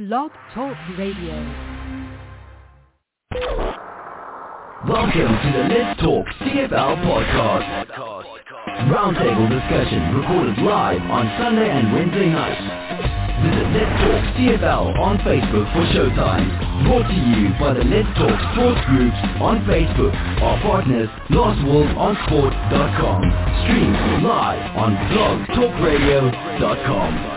Blog Talk Radio. Welcome to the Let's Talk CFL podcast. Roundtable discussion recorded live on Sunday and Wednesday nights. Visit Let's Talk CFL on Facebook for showtimes. Brought to you by the Let's Talk Sports Groups on Facebook. Our partners, LostWorldOnSport.com. Stream live on blogtalkradio.com.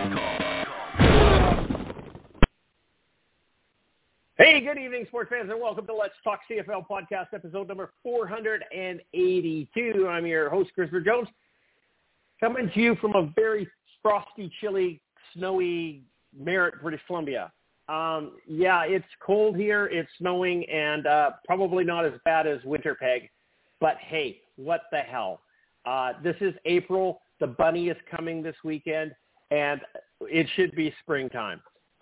Hey, good evening, sports fans, and welcome to Let's Talk CFL podcast, episode number 482. I'm your host, Christopher Jones, coming to you from a very frosty, chilly, snowy Merritt, British Columbia. Yeah, it's cold here, it's snowing, and probably not as bad as Winterpeg, but hey, what the hell? This is April, the bunny is coming this weekend, and it should be springtime.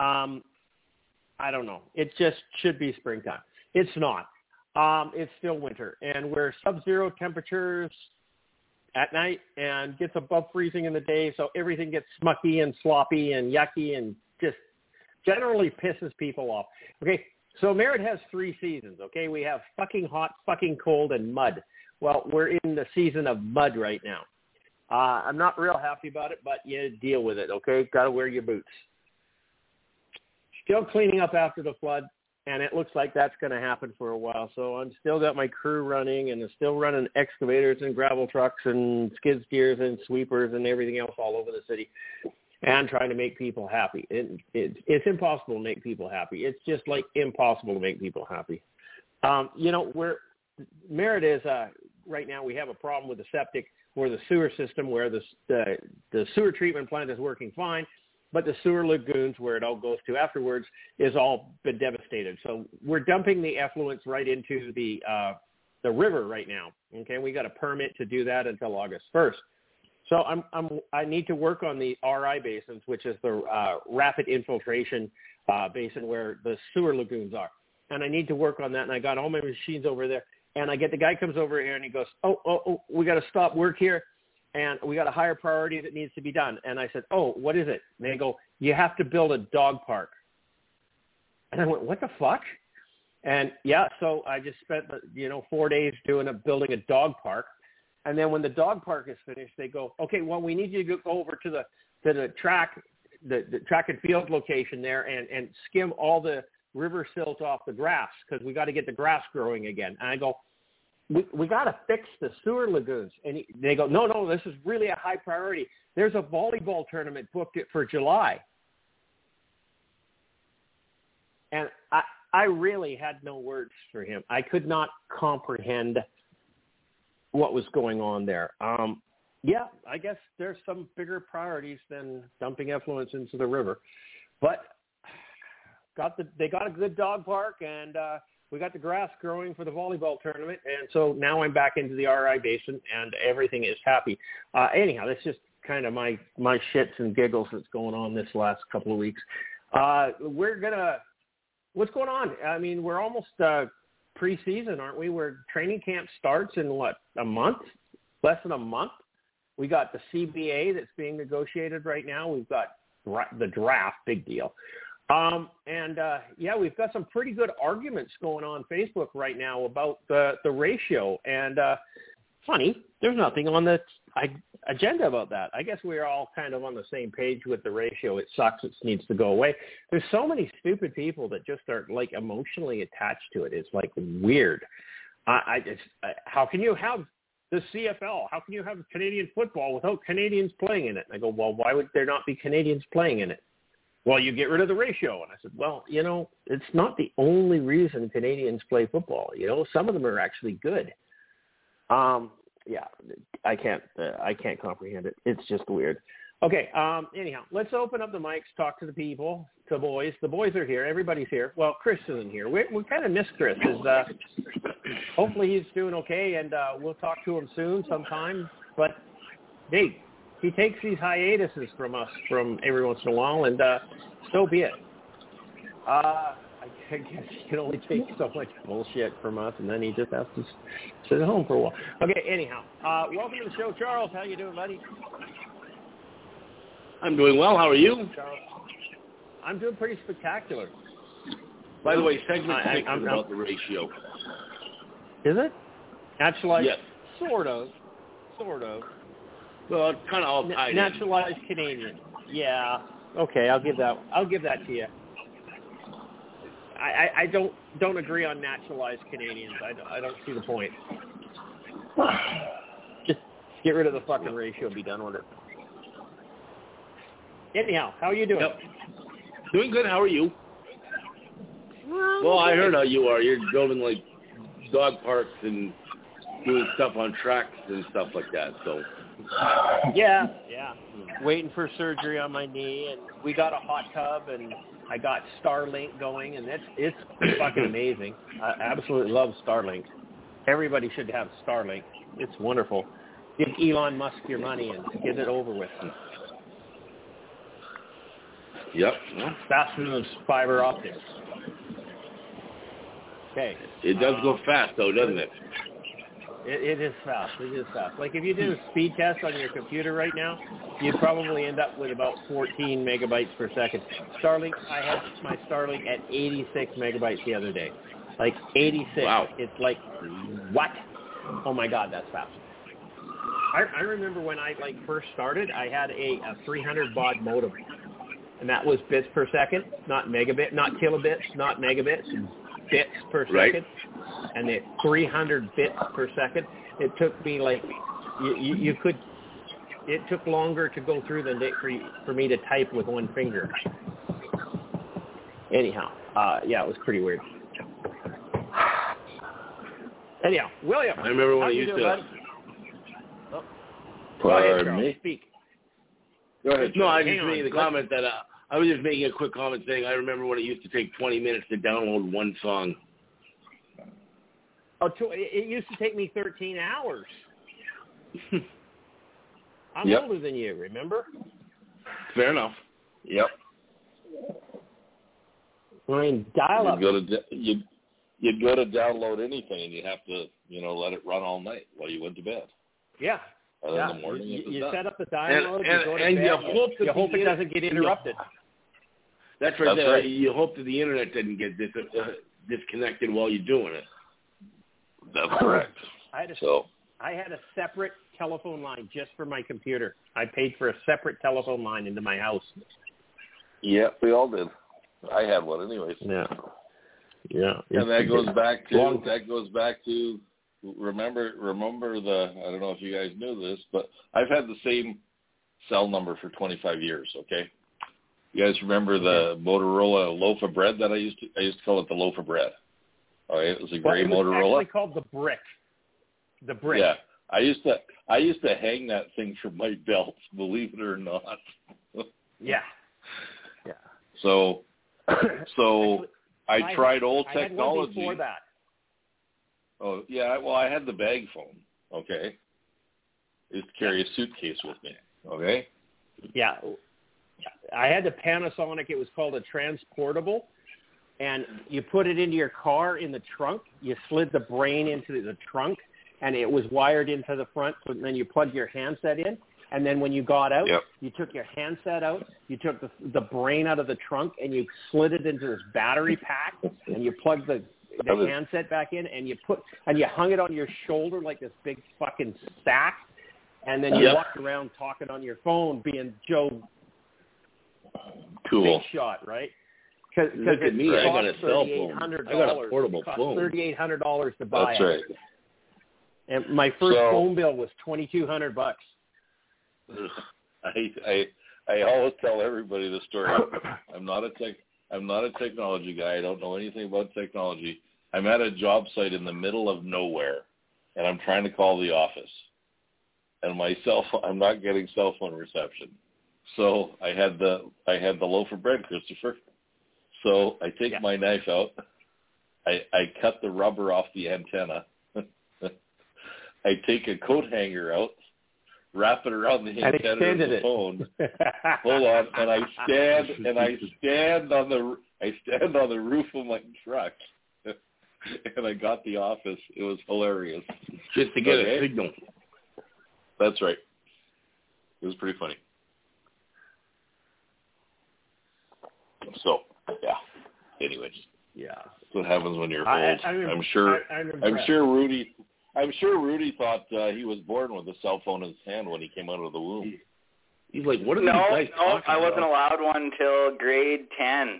I don't know. It just should be springtime. It's not. It's still winter, and we're sub-zero temperatures at night and gets above freezing in the day, so everything gets smucky and sloppy and yucky and just generally pisses people off. Okay, so Merritt has 3 seasons, okay? We have fucking hot, fucking cold, and mud. Well, we're in the season of mud right now. I'm not real happy about it, but you deal with it, okay? Got to wear your boots. Still cleaning up after the flood, and it looks like that's going to happen for a while. So I'm still got my crew running, and I'm still running excavators and gravel trucks and skid steers and sweepers and everything else all over the city, and trying to make people happy. It's impossible to make people happy. It's just like impossible to make people happy. Merritt is right now. We have a problem with the septic or the sewer system, where the sewer treatment plant is working fine. But the sewer lagoons, where it all goes to afterwards, is all been devastated. So we're dumping the effluents right into the river right now. Okay, we got a permit to do that until August 1st. So I need to work on the RI basins, which is the rapid infiltration basin where the sewer lagoons are, and I need to work on that. And I got all my machines over there, and I get the guy comes over here and he goes, oh, we got to stop work here. And we got a higher priority that needs to be done. And I said, oh, what is it? And they go, you have to build a dog park. And I went, what the fuck? And yeah, so I just spent 4 days building a dog park. And then when the dog park is finished, they go, okay, well, we need you to go over to the track, the track and field location there, and skim all the river silt off the grass, because we got to get the grass growing again. And I go, we got to fix the sewer lagoons. And they go, no, this is really a high priority. There's a volleyball tournament booked for July. And I really had no words for him. I could not comprehend what was going on there. Yeah, I guess there's some bigger priorities than dumping effluents into the river. But they got a good dog park, and we got the grass growing for the volleyball tournament, and so now I'm back into the RI basin, and everything is happy. Anyhow, that's just kind of my shits and giggles that's going on this last couple of weeks. What's going on? I mean, we're almost preseason, aren't we? Training camp starts in, a month? Less than a month? We got the CBA that's being negotiated right now. We've got the draft, big deal. We've got some pretty good arguments going on Facebook right now about the ratio. And funny, there's nothing on the agenda about that. I guess we're all kind of on the same page with the ratio. It sucks. It needs to go away. There's so many stupid people that just are emotionally attached to it. It's weird. How can you have the CFL? How can you have Canadian football without Canadians playing in it? And I go, well, why would there not be Canadians playing in it? Well, you get rid of the ratio. And I said, well, it's not the only reason Canadians play football. Some of them are actually good. I can't comprehend it. It's just weird. Okay, anyhow, let's open up the mics, talk to the people, the boys. The boys are here. Everybody's here. Well, Chris isn't here. We kind of miss Chris. Hopefully he's doing okay, and we'll talk to him soon sometime. But, hey, he takes these hiatuses from us from every once in a while, and so be it. I guess he can only take so much bullshit from us, and then he just has to sit at home for a while. Okay, anyhow, welcome to the show, Charles. How you doing, buddy? I'm doing well. How are you? Charles. I'm doing pretty spectacular. By the way, segment 6 I'm is about the ratio. Is it? Naturalized? Yes. Sort of. Well, it's kind of all tied in. Naturalized Canadian. Yeah. Okay, I'll give that to you. I don't agree on naturalized Canadians. I don't see the point. Just get rid of the fucking ratio and be done with it. Anyhow, how are you doing? Yep. Doing good. How are you? Well, I heard how you are. You're building like dog parks and doing stuff on tracks and stuff like that. So. Yeah. Waiting for surgery on my knee, and we got a hot tub, and I got Starlink going, and it's fucking amazing. I absolutely love Starlink. Everybody should have Starlink. It's wonderful. Give Elon Musk your money and get it over with. Yep. Faster than fiber optics. Okay. It does go fast, though, doesn't it? It is fast. Like if you did a speed test on your computer right now, you'd probably end up with about 14 megabytes per second. Starlink, I had my Starlink at 86 megabytes the other day. Like 86. Wow. It's like, what? Oh my God, that's fast. I remember when I first started, I had a 300 baud modem. And that was bits per second, not megabit, not kilobits, not megabits, bits per second. Right. And at 300 bits per second, it took me it took longer to go through than for me to type with one finger. Anyhow, yeah, it was pretty weird. Anyhow, William, I remember when I used to. Oh. Pardon me? Speak. Go ahead. No, I just Hang made on. the comment that I was just making a quick comment saying I remember when it used to take 20 minutes to download one song. Oh, it used to take me 13 hours. I'm Yep. older than you, remember? Fair enough. Yep. I mean, dial-up. You'd go to download anything, and you have to, let it run all night while you went to bed. Yeah. And in the morning, you set up the download, you go to and bed, you hope it doesn't get interrupted. That's right. That's right. You hope that the internet doesn't get disconnected while you're doing it. That's correct. I had a separate telephone line just for my computer. I paid for a separate telephone line into my house. Yeah, we all did. I had one anyways. Yeah. And that goes back to remember the, I don't know if you guys knew this, but I've had the same cell number for 25 years, okay? You guys remember the Motorola loaf of bread that I used to call it the loaf of bread. All right, it was a gray Motorola. It was actually called the brick. The brick. Yeah. I used to hang that thing from my belt, believe it or not. Yeah. So I tried old technology. I had one before that. Oh, yeah, well, I had the bag phone, okay? I used to carry a suitcase with me, okay? Yeah. I had the Panasonic. It was called a transportable. And you put it into your car in the trunk. You slid the brain into the trunk, and it was wired into the front. So then you plugged your handset in. And then when you got out, You took your handset out, you took the brain out of the trunk, and you slid it into this battery pack, and you plugged the handset back in, and you hung it on your shoulder like this big fucking sack, and then you walked around talking on your phone, being Joe Cool. Big Shot, right? Look at me, I got a cell phone. I got a portable phone. $3,800 to buy it. That's right. And my first phone bill was $2,200. I always tell everybody the story. I'm not a technology guy. I don't know anything about technology. I'm at a job site in the middle of nowhere, and I'm trying to call the office. And my cell phone, I'm not getting cell phone reception. So I had the loaf of bread, Christopher. So I take my knife out. I cut the rubber off the antenna. I take a coat hanger out, wrap it around the antenna of the phone. Hold on, and I stand on the roof of my truck, and I got the office. It was hilarious. Just to get a signal. That's right. It was pretty funny. So, yeah. Anyways. Yeah. That's what happens when you're old. I'm sure Rudy thought he was born with a cell phone in his hand when he came out of the womb. He's like, what are these guys talking about? I wasn't allowed one until grade 10.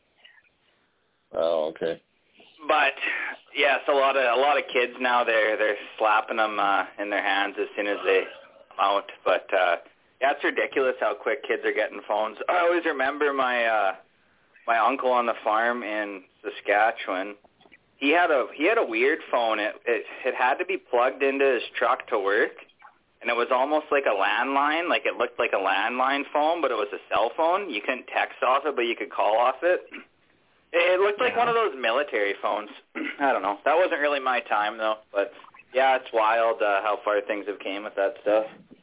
Oh, okay. But yes, a lot of kids now they're slapping them in their hands as soon as they come out. But yeah, it's ridiculous how quick kids are getting phones. I always remember my uncle on the farm in Saskatchewan. He had a weird phone. It had to be plugged into his truck to work, and it was almost like a landline. Like, it looked like a landline phone, but it was a cell phone. You couldn't text off it, but you could call off it. It looked like one of those military phones. I don't know. That wasn't really my time, though. But, yeah, it's wild how far things have came with that stuff.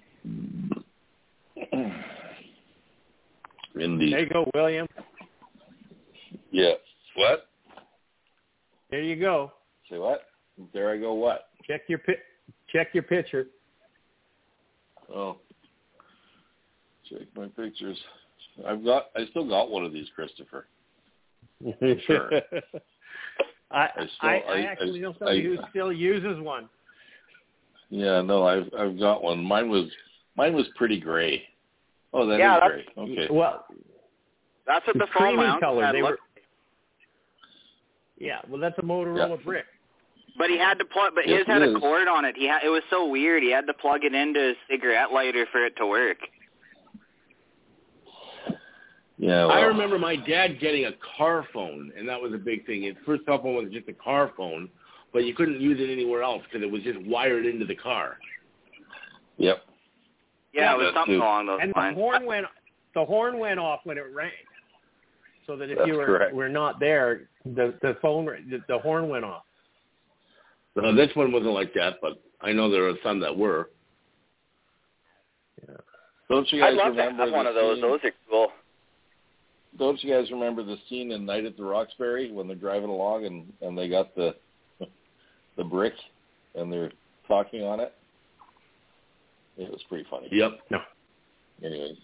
Indeed. There you go, William. Yeah. What? There you go. Say what? There I go what? Check your picture. Oh. Check my pictures. I still got one of these, Christopher. Sure. I actually know somebody who still uses one. Yeah, no, I've got one. Mine was pretty gray. Oh, that is gray. Okay. Well, that's what the phone my uncle had looked. Yeah, well, that's a Motorola brick. But he had to plug. But his had a cord on it. It was so weird. He had to plug it into his cigarette lighter for it to work. Yeah, well, I remember my dad getting a car phone, and that was a big thing. His first cell phone was just a car phone, but you couldn't use it anywhere else because it was just wired into the car. Yep. Yeah, it was something along those lines. And the horn went off when it rang, so that if That's you were not there, the horn went off. No, this one wasn't like that, but I know there are some that were. Yeah. Don't you guys I'd love to remember have one of those. Those are cool. Don't you guys remember the scene in Night at the Roxbury when they're driving along and they got the brick and they're talking on it? It was pretty funny. Yep. No. Anyways.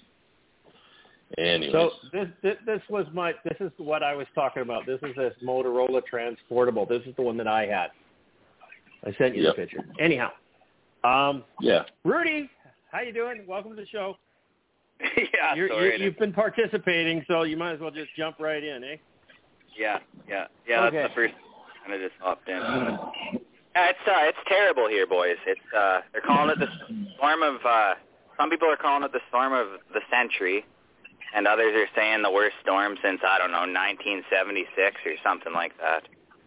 So this is what I was talking about. This is this Motorola Transportable. This is the one that I had. I sent you the picture. Anyhow. Yeah. Rudy, how you doing? Welcome to the show. Yeah, you've been participating, so you might as well just jump right in, eh? Yeah. Okay. That's the first kind of just hopped in. Yeah, it's terrible here, boys. It's they're calling it the storm of. Some people are calling it the storm of the century, and others are saying the worst storm since 1976 or something like that.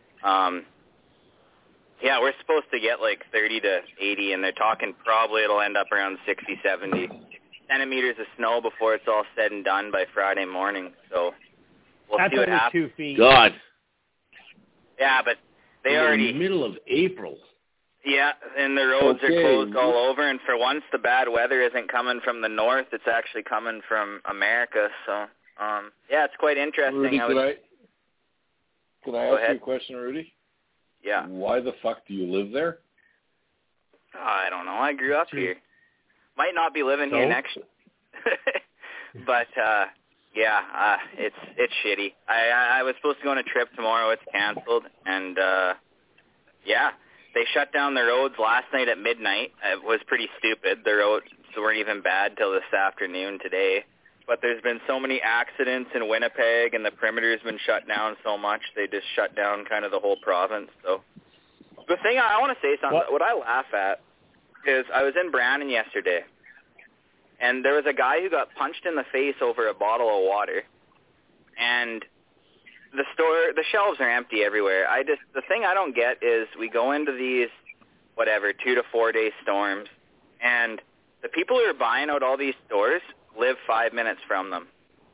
Yeah, we're supposed to get like 30 to 80, and they're talking probably it'll end up around 60, 70 centimeters of snow before it's all said and done by Friday morning. So we'll see what happens. 2 feet. God. Yeah, but they already in the middle of April. Yeah, and the roads are closed all over, and for once the bad weather isn't coming from the north, it's actually coming from America. So yeah, it's quite interesting. Rudy, can I ask you a question, Rudy? Yeah. Why the fuck do you live there? I don't know. I grew up here. Might not be living here next but yeah, it's shitty. I was supposed to go on a trip tomorrow. It's canceled, and yeah, they shut down the roads last night at midnight. It was pretty stupid. The roads weren't even bad till this afternoon today. But there's been so many accidents in Winnipeg, and the perimeter's been shut down so much, they just shut down kind of the whole province. So the thing I want to say something. What I laugh at is I was in Brandon yesterday, and there was a guy who got punched in the face over a bottle of water, and the shelves are empty everywhere. The thing I don't get is we go into these 2 to 4 day storms, and the people who are buying out all these stores live 5 minutes from them.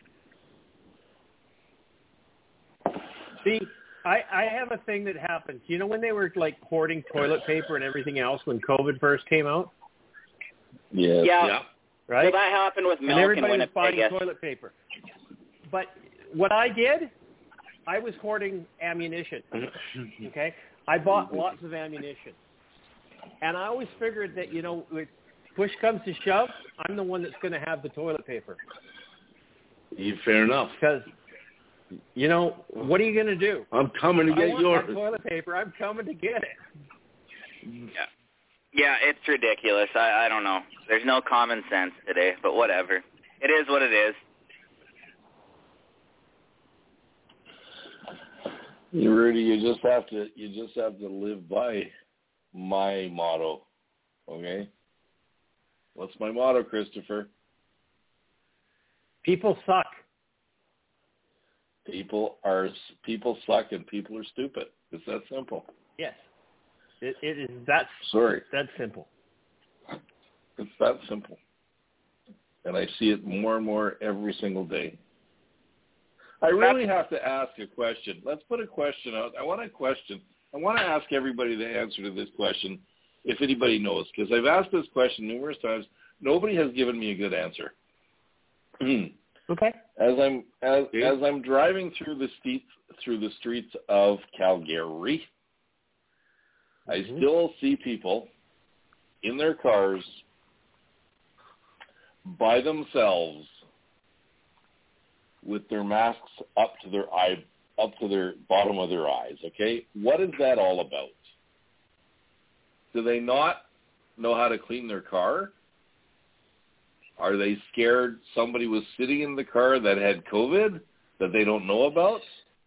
See, I have a thing that happens. You know when they were like hoarding toilet paper and everything else when COVID first came out? Yeah. Right? Well, that happened with milk and everybody in was Winnipeg. buying toilet paper. But what I did, I was hoarding ammunition. Okay? I bought lots of ammunition. And I always figured that, if push comes to shove, I'm the one that's going to have the toilet paper. Fair enough. Because You know, what are you going to do? I'm coming to get yours. That toilet paper. I'm coming to get it. Yeah, it's ridiculous. I don't know. There's no common sense today, but whatever. It is what it is. Rudy, you just have to live by my motto. Okay? What's my motto, Christopher? People suck. People suck and people are stupid. It's that simple. Yes. It is that simple. It's that simple. And I see it more and more every single day. I really have to ask a question. Let's put a question out. I want to ask everybody the answer to this question, if anybody knows, because I've asked this question numerous times. Nobody has given me a good answer. Okay. As I'm driving through the streets of Calgary, I still see people in their cars by themselves with their masks up to their bottom of their eyes. Okay, what is that all about? Do they not know how to clean their car? Are they scared somebody was sitting in the car that had COVID that they don't know about?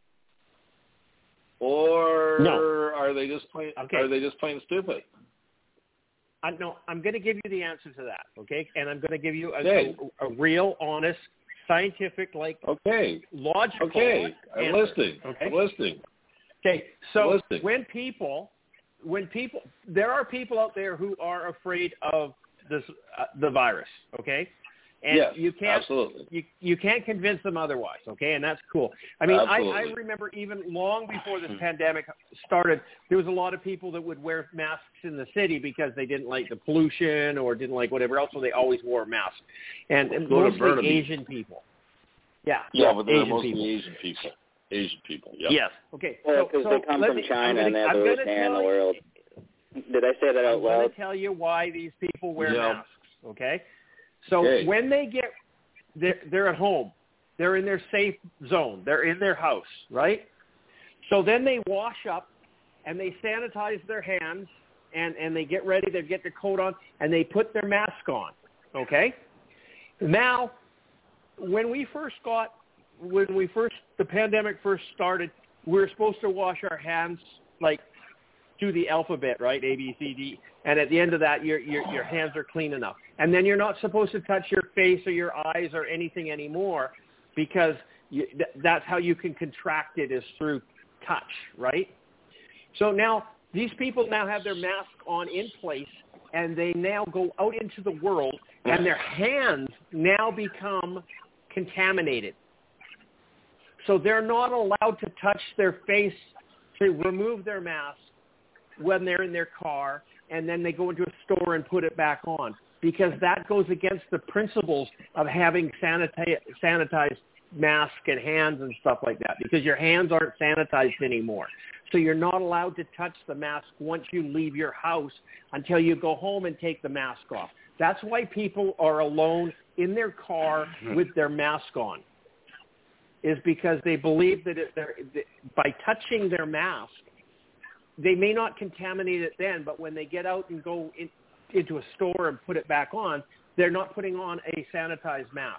Or are they just plain stupid? No, I'm going to give you the answer to that, okay? And I'm going to give you a real, honest, scientific, logical Okay, I'm answer. listening. Okay? I'm listening. Okay, so when people, there are people out there who are afraid of the virus, okay? And yes, you can't absolutely. You can't convince them otherwise, okay? And that's cool. I mean, I remember even long before this pandemic started, there was a lot of people that would wear masks in the city because they didn't like the pollution or didn't like whatever else, so they always wore a mask. And mostly Asian people. Yeah. Yeah, but they're Asian mostly people. Asian people. Yeah. Yes. Okay. Well, because they come from China and they have the worst hair in the world. Did I say that out loud? I'm going to tell you why these people wear masks, okay? So when they they're at home. They're in their safe zone. They're in their house, right? So then they wash up and they sanitize their hands and they get ready. They get their coat on and they put their mask on, okay? Now, when the pandemic first started, we were supposed to wash our hands do the alphabet, right? A, B, C, D. And at the end of that, your hands are clean enough. And then you're not supposed to touch your face or your eyes or anything anymore because that's how you can contract it is through touch, right? So now these people now have their mask on in place and they now go out into the world and their hands now become contaminated. So they're not allowed to touch their face to remove their mask when they're in their car, and then they go into a store and put it back on because that goes against the principles of having sanitized mask and hands and stuff like that because your hands aren't sanitized anymore. So you're not allowed to touch the mask once you leave your house until you go home and take the mask off. That's why people are alone in their car with their mask on, is because they believe that by touching their mask, they may not contaminate it then, but when they get out and go into a store and put it back on, they're not putting on a sanitized mask.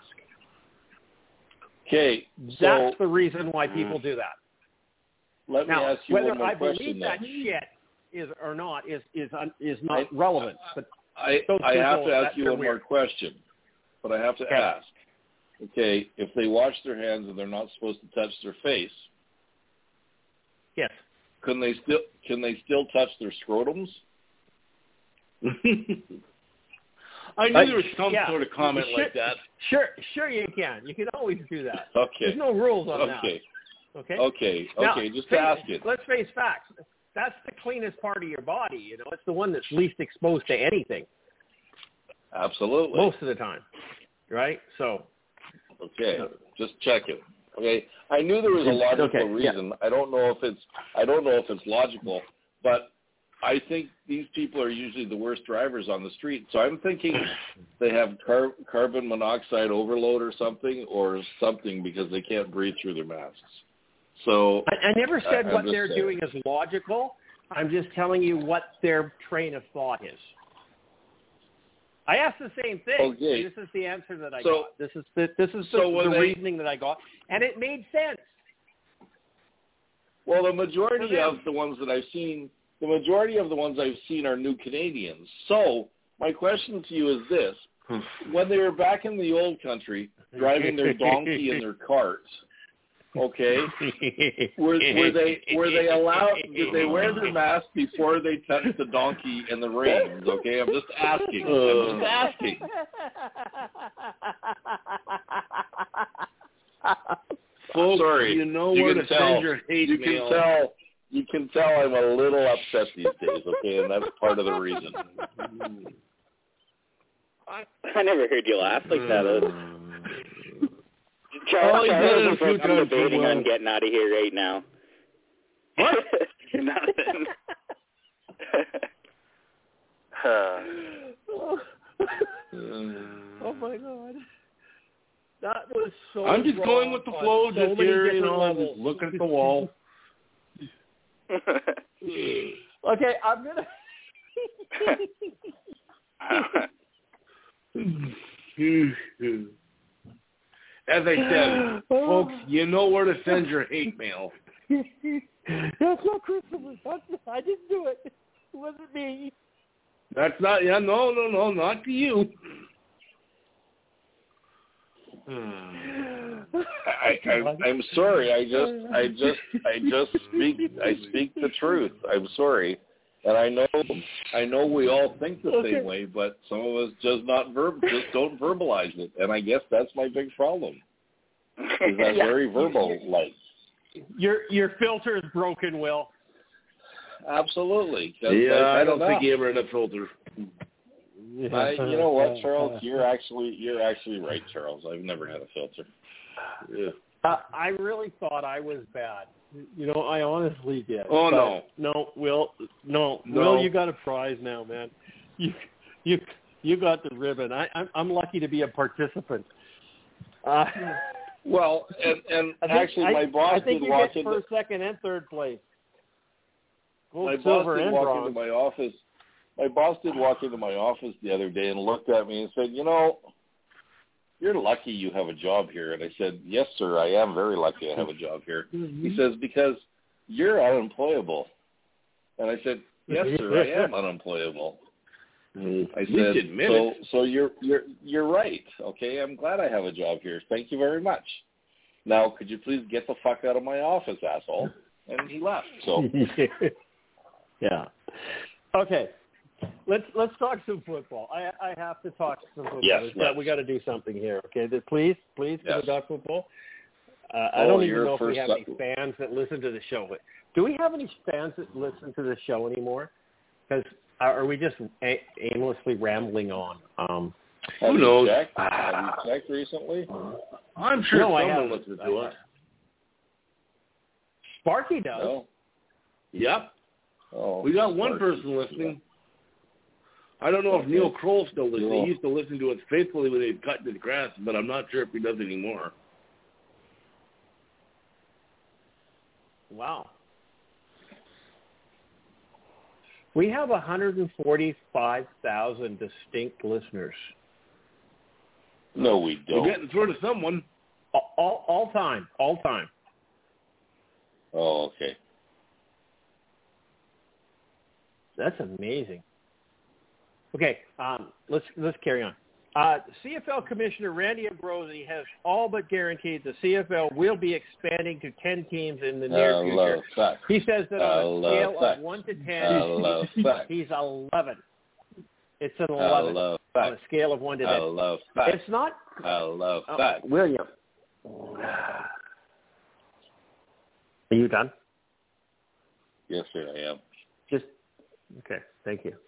Okay, that's the reason why people do that. Let me ask you one more question. Whether I believe that shit is or not is not relevant. But I have to ask you one more question. But I have to ask. Okay, if they wash their hands and they're not supposed to touch their face, yes. Can they still touch their scrotums? I knew there was some sort of comment like that. Sure you can. You can always do that. Okay. There's no rules on that. Okay. Now, just ask it. Let's face facts. That's the cleanest part of your body. You know, it's the one that's least exposed to anything. Absolutely. Most of the time, right? So. Okay. Just check it. Okay. I knew there was a logical reason. Yeah. I don't know if it's logical, but I think these people are usually the worst drivers on the street. So I'm thinking they have carbon monoxide overload or something because they can't breathe through their masks. So I never said what they're doing is logical. I'm just telling you what their train of thought is. I asked the same thing. Okay. This is the answer that I got. This is the reasoning that I got, and it made sense. Well, the majority of the ones I've seen are New Canadians. So my question to you is this: when they were back in the old country, driving their donkey in their cart, okay, were they allowed? Did they wear their mask before they touched the donkey and the reins? Okay, I'm just asking. Folks, sorry, you know where to send your hate mail. You can tell I'm a little upset these days, okay, and that's part of the reason. I never heard you laugh like that. Charles is debating on getting out of here right now. What? Nothing. Oh my God. That was so I'm just going with the flow, just here, just looking at the wall. Okay, I'm going to... As I said, folks, you know where to send your hate mail. That's not Christopher. I didn't do it. It wasn't me. That's not, no, not to you. I'm sorry. I speak the truth. I'm sorry, and I know we all think the same way, but some of us just don't verbalize it, and I guess that's my big problem. Is that very verbal like? Your filter is broken, Will. Absolutely. Yeah, I don't think you ever had a filter. You know what, Charles? You're actually right, Charles. I've never had a filter. Yeah. I really thought I was bad. I honestly did. Oh, no. No, Will, you got a prize now, man. You got the ribbon. I'm lucky to be a participant. Well, and actually, my boss did walk in. First, second, and third place. My boss did walk into my office. My boss did walk into my office the other day and looked at me and said, "You're lucky you have a job here." And I said, "Yes, sir, I am very lucky I have a job here." Mm-hmm. He says, "Because you're unemployable." And I said, "Yes, sir, I am unemployable." I said, "So you're right. Okay, I'm glad I have a job here. Thank you very much. Now, could you please get the fuck out of my office, asshole?" And he left. So, yeah. Okay. Let's talk some football. I have to talk some football. Yes, we got to do something here. Okay, please, yes. Can we talk football? I don't even know if we have any fans that listen to the show. But do we have any fans that listen to the show anymore? Because are we just aimlessly rambling on? Who knows? Have you checked recently? I'm sure someone listens to us. Sparky does. No. Yep. Oh, we got one person listening. I don't know if Neil Kroll still listens. He used to listen to us faithfully when they'd cut the grass, but I'm not sure if he does anymore. Wow. We have 145,000 distinct listeners. No, we don't. We're getting through to someone. All time. Oh, okay. That's amazing. Okay, let's carry on. CFL Commissioner Randy Ambrosie has all but guaranteed the CFL will be expanding to 10 teams in the near future. Facts. He says that on a scale of 1 to 10, he's 11. It's an 11 on a scale of 1 to 10. It's not. I love facts. William. Are you done? Yes, sir, I am. Okay, thank you.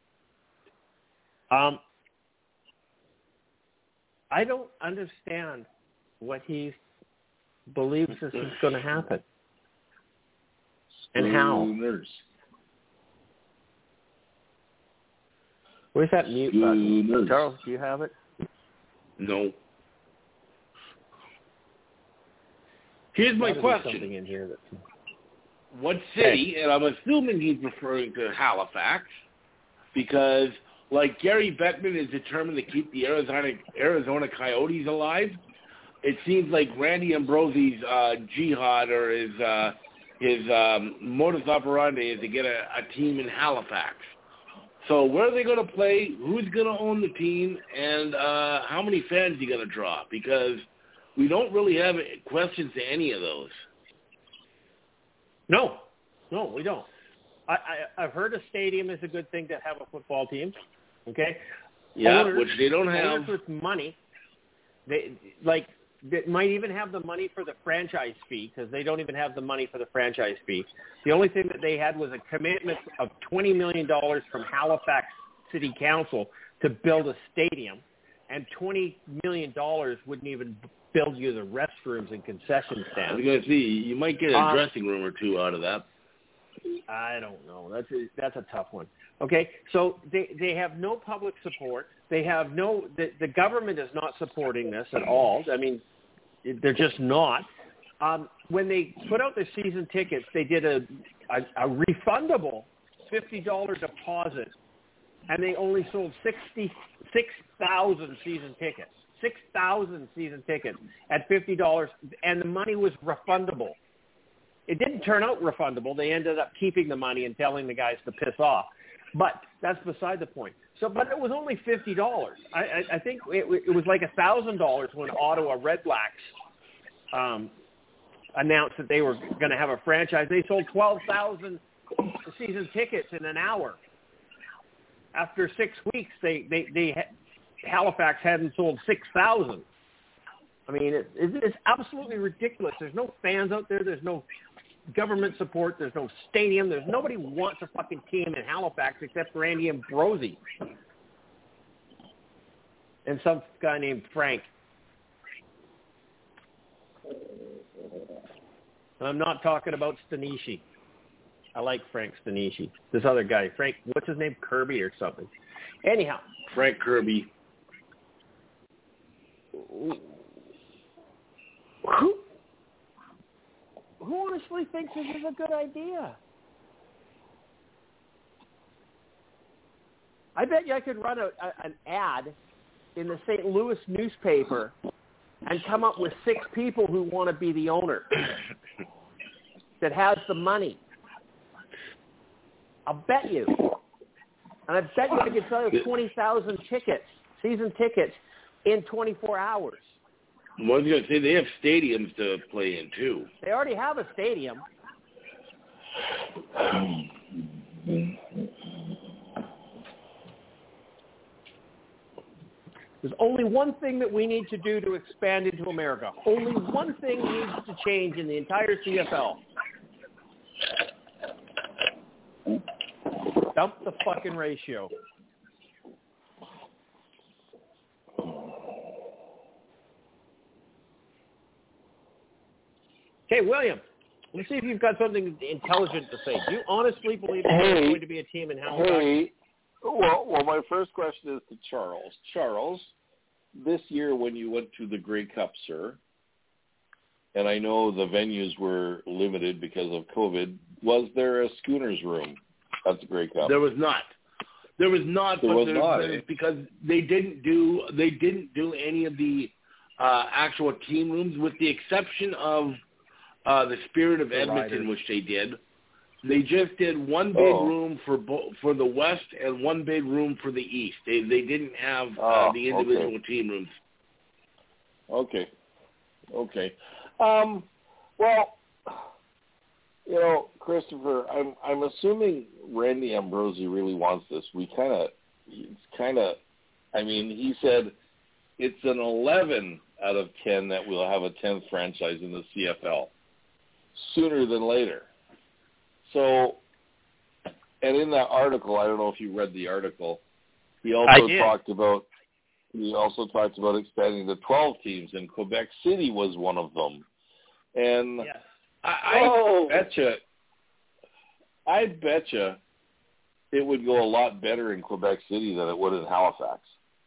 I don't understand what he believes this is going to happen and how. Where's that mute button? Charles, do you have it? No. Here's my question. Something in here that's... What city, and I'm assuming he's referring to Halifax, because like Gary Bettman is determined to keep the Arizona Coyotes alive, it seems like Randy Ambrosie's jihad or his modus operandi is to get a team in Halifax. So where are they going to play? Who's going to own the team? And how many fans are you going to draw? Because we don't really have questions to any of those. No, we don't. I've heard a stadium is a good thing to have a football team. Okay. Yeah, owners, which they don't have. Owners with money, they might even have the money for the franchise fee because they don't even have the money for the franchise fee. The only thing that they had was a commitment of $20 million from Halifax City Council to build a stadium, and $20 million wouldn't even build you the restrooms and concession stands. You're going to see, you might get a dressing room or two out of that. I don't know. That's a tough one. Okay, so they have no public support. They have the government is not supporting this at all. I mean, they're just not. When they put out their season tickets, they did a refundable $50 deposit, and they only sold 6,000 season tickets. 6,000 season tickets at $50, and the money was refundable. It didn't turn out refundable. They ended up keeping the money and telling the guys to piss off. But that's beside the point. So, but it was only $50. I think it was like $1,000 when Ottawa Redblacks announced that they were going to have a franchise. They sold 12,000 season tickets in an hour. After 6 weeks, Halifax hadn't sold 6,000. I mean, it's absolutely ridiculous. There's no fans out there. There's no government support. There's no stadium. There's nobody wants a fucking team in Halifax except Randy Ambrosie and some guy named Frank. And I'm not talking about Stanishi. I like Frank Stanishi. This other guy, Frank, what's his name? Kirby or something. Anyhow. Frank Kirby. Who honestly thinks this is a good idea? I bet you I could run an ad in the St. Louis newspaper and come up with 6 people who want to be the owner that has the money. I'll bet you. And I bet you I could sell you 20,000 tickets, season tickets, in 24 hours. I was going to say they have stadiums to play in, too. They already have a stadium. There's only one thing that we need to do to expand into America. Only one thing needs to change in the entire CFL. Dump the fucking ratio. Okay, William, let's see if you've got something intelligent to say. Do you honestly believe there's going to be a team in Halifax? Hey, well, my first question is to Charles. Charles, this year when you went to the Grey Cup, sir, and I know the venues were limited because of COVID, was there a Schooners room at the Grey Cup? There was not. There was not, because they didn't do any of the actual team rooms, with the exception of the Spirit of Edmonton, which they did. They just did one big room for the West and one big room for the East. They didn't have the individual team rooms. Okay. Well, you know, Christopher, I'm assuming Randy Ambrosie really wants this. He said it's an 11 out of 10 that we'll have a 10th franchise in the CFL sooner than later. So, and in that article, I don't know if you read the article, he also talked about expanding to 12 teams, and Quebec City was one of them. And I betcha it would go a lot better in Quebec City than it would in Halifax.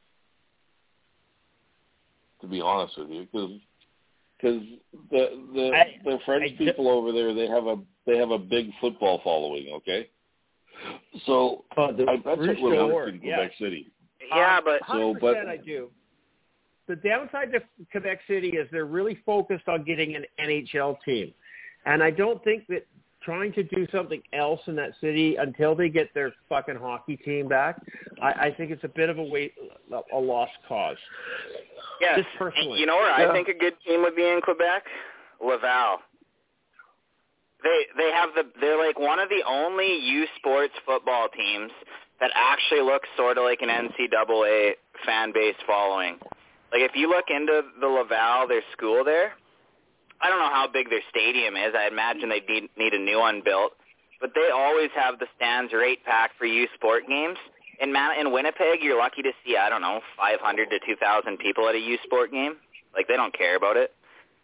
To be honest with you, because the French people over there, they have a big football following. Okay, so I bet it will work in Quebec City. Yeah, but 100% I do. The downside to Quebec City is they're really focused on getting an NHL team, and I don't think that trying to do something else in that city until they get their fucking hockey team back, I think it's a bit of a lost cause. Yes. Just personally. You know where I think a good team would be in Quebec? Laval. They're like one of the only U Sports football teams that actually looks sort of like an NCAA fan base following. Like if you look into the Laval, their school there, I don't know how big their stadium is. I imagine they need a new one built. But they always have the stands right packed for U Sport games. In Winnipeg, you're lucky to see, 500 to 2,000 people at a U Sport game. Like, they don't care about it.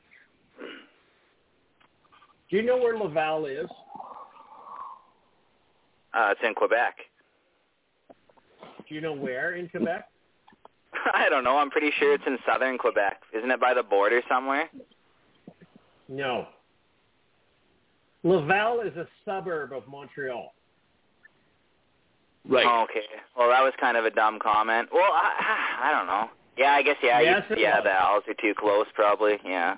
Do you know where Laval is? It's in Quebec. Do you know where in Quebec? I don't know. I'm pretty sure it's in southern Quebec. Isn't it by the border somewhere? No. Laval is a suburb of Montreal. Right. Oh, okay. Well, that was kind of a dumb comment. Well, I don't know. Yeah, I guess, the Owls are too close probably, yeah.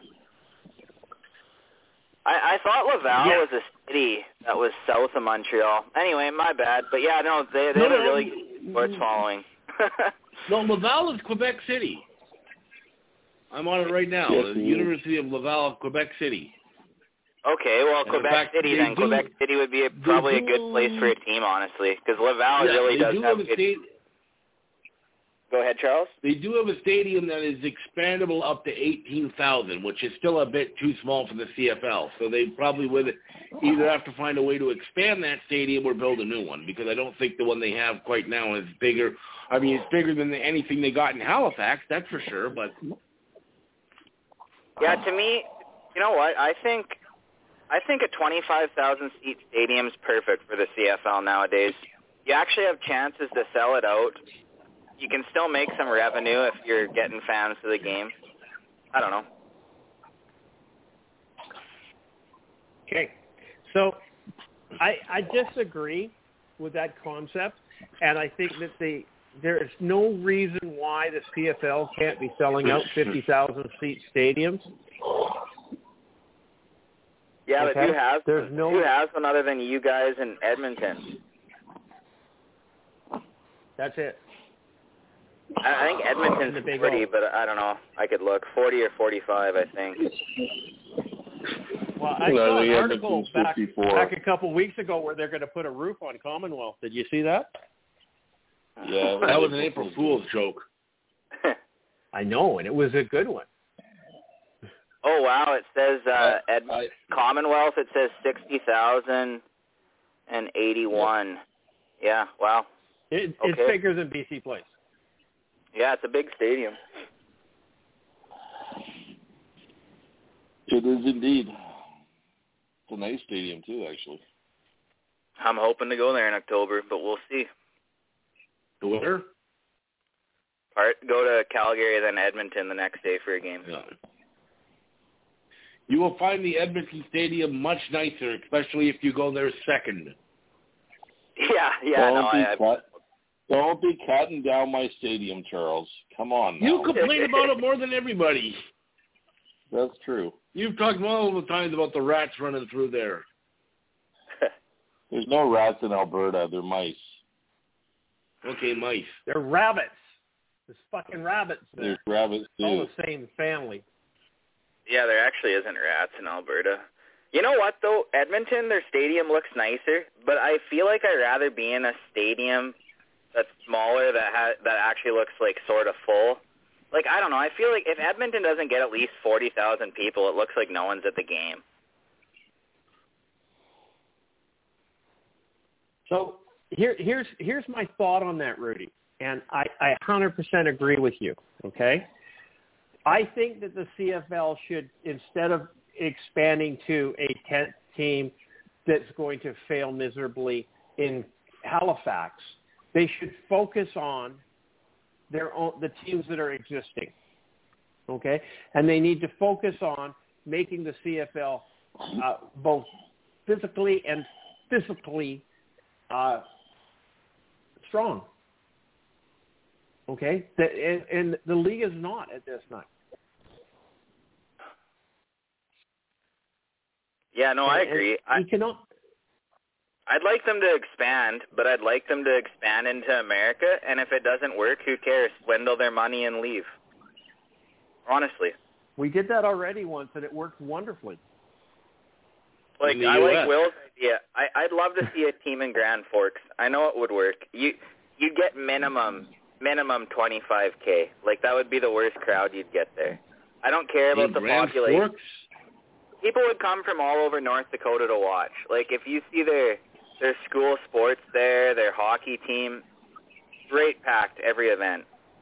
I thought Laval was a city that was south of Montreal. Anyway, my bad. But, yeah, no, they have a really good sports following. No, Laval is Quebec City. I'm on it right now. The University of Laval, Quebec City. Okay, well, and Quebec City, then. Quebec City would be probably a good place for a team, honestly, because Laval really does have good... Go ahead, Charles. They do have a stadium that is expandable up to 18,000, which is still a bit too small for the CFL. So they probably would either have to find a way to expand that stadium or build a new one, because I don't think the one they have quite now is bigger. I mean, it's bigger than anything they got in Halifax, that's for sure, but... Yeah, to me, you know what, I think a 25,000-seat stadium is perfect for the CFL nowadays. You actually have chances to sell it out. You can still make some revenue if you're getting fans to the game. I don't know. Okay. So I disagree with that concept, and I think that there is no reason why the CFL can't be selling out 50,000-seat stadiums. Yeah, okay? But who has one other than you guys in Edmonton? That's it. I think Edmonton's 40, but I don't know. I could look. 40 or 45, I think. Well, I saw an article back a couple weeks ago where they're going to put a roof on Commonwealth. Did you see that? Yeah, that was an April Fool's joke. I know, and it was a good one. Oh, wow. It says Commonwealth, it says 60,081. Yeah, wow. It's bigger than BC Place. Yeah, it's a big stadium. It is indeed. It's a nice stadium, too, actually. I'm hoping to go there in October, but we'll see. Where? Go to Calgary, then Edmonton the next day for a game. Yeah. You will find the Edmonton Stadium much nicer, especially if you go there second. Don't be cutting down my stadium, Charles. Come on now. You complain about it more than everybody. That's true. You've talked all the times about the rats running through there. There's no rats in Alberta. They're mice. Okay, mice. They're rabbits. There's fucking rabbits there. There's rabbits, too. All the same family. Yeah, there actually isn't rats in Alberta. You know what, though? Edmonton, their stadium looks nicer, but I feel like I'd rather be in a stadium that's smaller that actually looks like sort of full. Like, I don't know. I feel like if Edmonton doesn't get at least 40,000 people, it looks like no one's at the game. So here's my thought on that, Rudy, and I 100% agree with you, okay? I think that the CFL should, instead of expanding to a 10th team that's going to fail miserably in Halifax, they should focus on the teams that are existing, okay? And they need to focus on making the CFL both physically and strong, okay? And the league is not at this time. Yeah, no, I agree. I'd like them to expand, but I'd like them to expand into America, and if it doesn't work, who cares? Swindle their money and leave. Honestly. We did that already once, and it worked wonderfully. Like, I like Will's idea. I'd love to see a team in Grand Forks. I know it would work. You get minimum $25K. Like, that would be the worst crowd you'd get there. I don't care about the population. Forks? People would come from all over North Dakota to watch. Like, if you see their school sports there, their hockey team, great packed every event.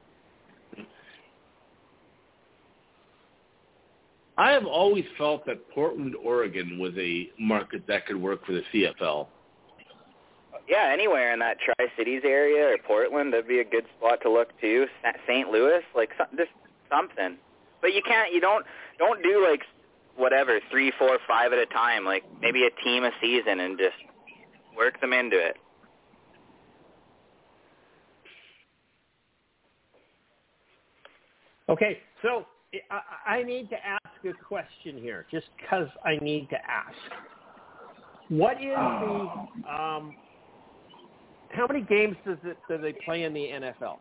I have always felt that Portland, Oregon was a market that could work for the CFL. Yeah, anywhere in that Tri-Cities area or Portland, that'd be a good spot to look to. St. Louis, like just something. But you don't do like whatever, 3, 4, 5 at a time, like maybe a team a season and just work them into it. Okay, so I need to ask a question here, just because I need to ask. What is the how many games do they play in the NFL?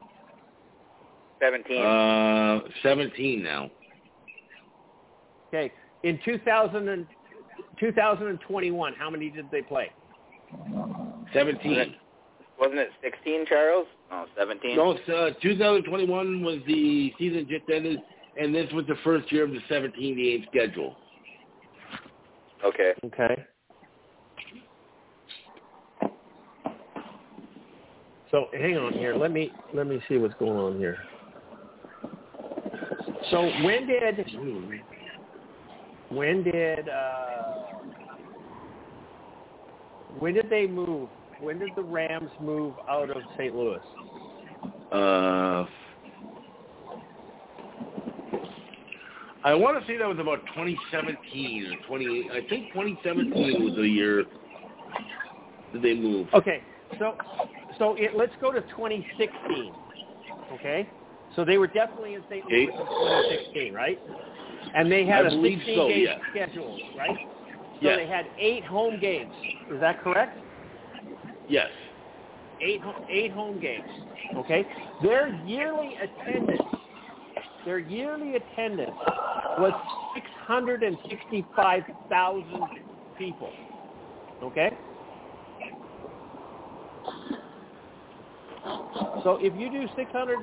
17. 17 now. Okay, in 2021, how many did they play? 17. Wasn't it 16, Charles? Oh, 17. No, 2021 was the season just ended, and this was the first year of the 17-game schedule. Okay. Okay. So hang on here. Let me see what's going on here. So when did they move? When did the Rams move out of St. Louis? I want to say that was about 2017 or 20. I think 2017 was the year that they moved. Okay, so let's go to 2016. Okay, so they were definitely in St. Louis in 2016, right? And they had a 16-game schedule, right? So they had 8 home games. Is that correct? Yes. 8 home games. Okay. Their yearly attendance was 665,000 people. Okay. So if you do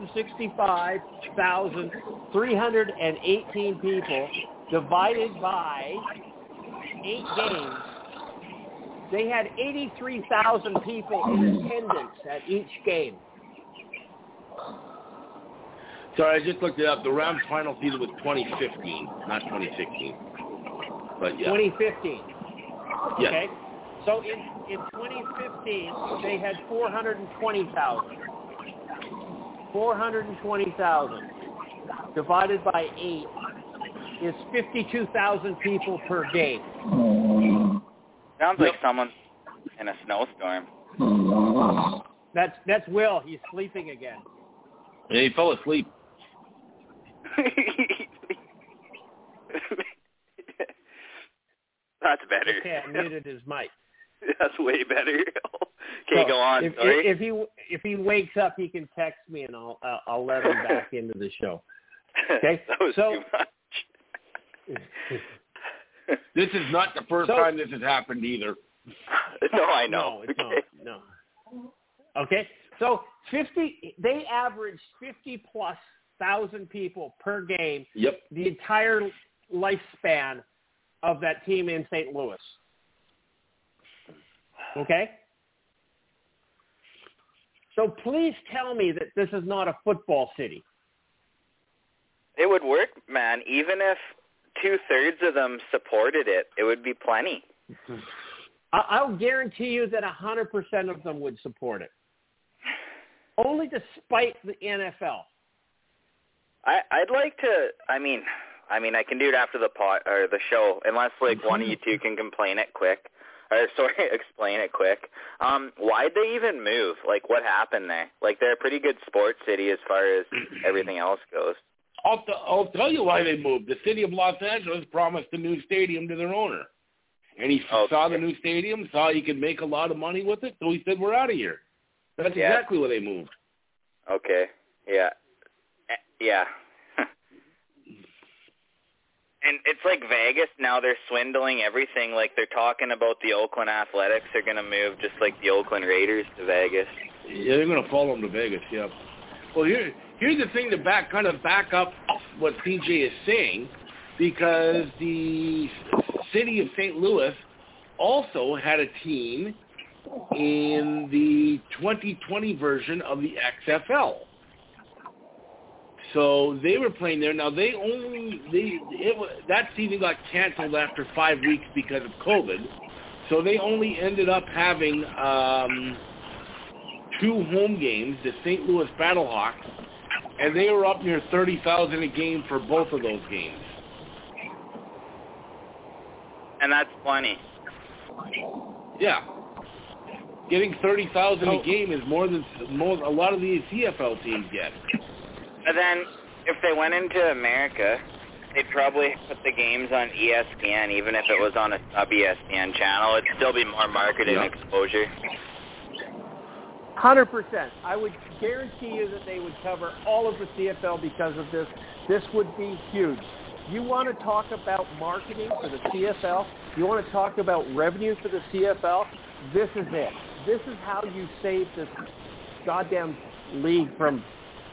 665,318 people divided by 8 games, they had 83,000 people in attendance at each game. Sorry, I just looked it up. The Rams' final season was 2015, not 2016. But yeah. 2015. Yes. Okay. So in 2015, they had 420,000. 420,000 divided by 8 is 52,000 people per game. Sounds like someone in a snowstorm. That's Will. He's sleeping again. Yeah, he fell asleep. That's better. Okay, I muted his mic. That's way better. Okay, so go on. Sorry. If he wakes up, he can text me and I'll let him back into the show. Okay. That was too much. This is not the first time this has happened either. No, I know. No, it's not. No. Okay. So they averaged 50,000+ people per game. Yep. The entire lifespan of that team in St. Louis. Okay? So please tell me that this is not a football city. It would work, man. Even if 2/3 of them supported it, it would be plenty. I'll guarantee you that 100% of them would support it. Only to spite the NFL. I'd like to. I mean, I can do it after the or the show, unless like one of you two can explain it quick. Why'd they even move? Like, what happened there? Like, they're a pretty good sports city as far as everything else goes. I'll tell you why they moved. The city of Los Angeles promised a new stadium to their owner. And he saw the new stadium, saw he could make a lot of money with it, so he said, we're out of here. That's exactly why they moved. Okay. Yeah. Yeah. And it's like Vegas now, they're swindling everything. Like, they're talking about the Oakland Athletics are going to move just like the Oakland Raiders to Vegas. Yeah, they're going to follow them to Vegas, yeah. Well, here's the thing to back up what CJ is saying, because the city of St. Louis also had a team in the 2020 version of the XFL. So they were playing there. Now that season got canceled after 5 weeks because of COVID. So they only ended up having 2 home games, the St. Louis Battlehawks, and they were up near 30,000 a game for both of those games. And that's plenty. Yeah. Getting 30,000 a game is more than a lot of the CFL teams get. And then if they went into America, they'd probably put the games on ESPN, even if it was on a sub-ESPN channel. It'd still be more marketing exposure. 100%. I would guarantee you that they would cover all of the CFL because of this. This would be huge. You want to talk about marketing for the CFL? You want to talk about revenue for the CFL? This is it. This is how you save this goddamn league from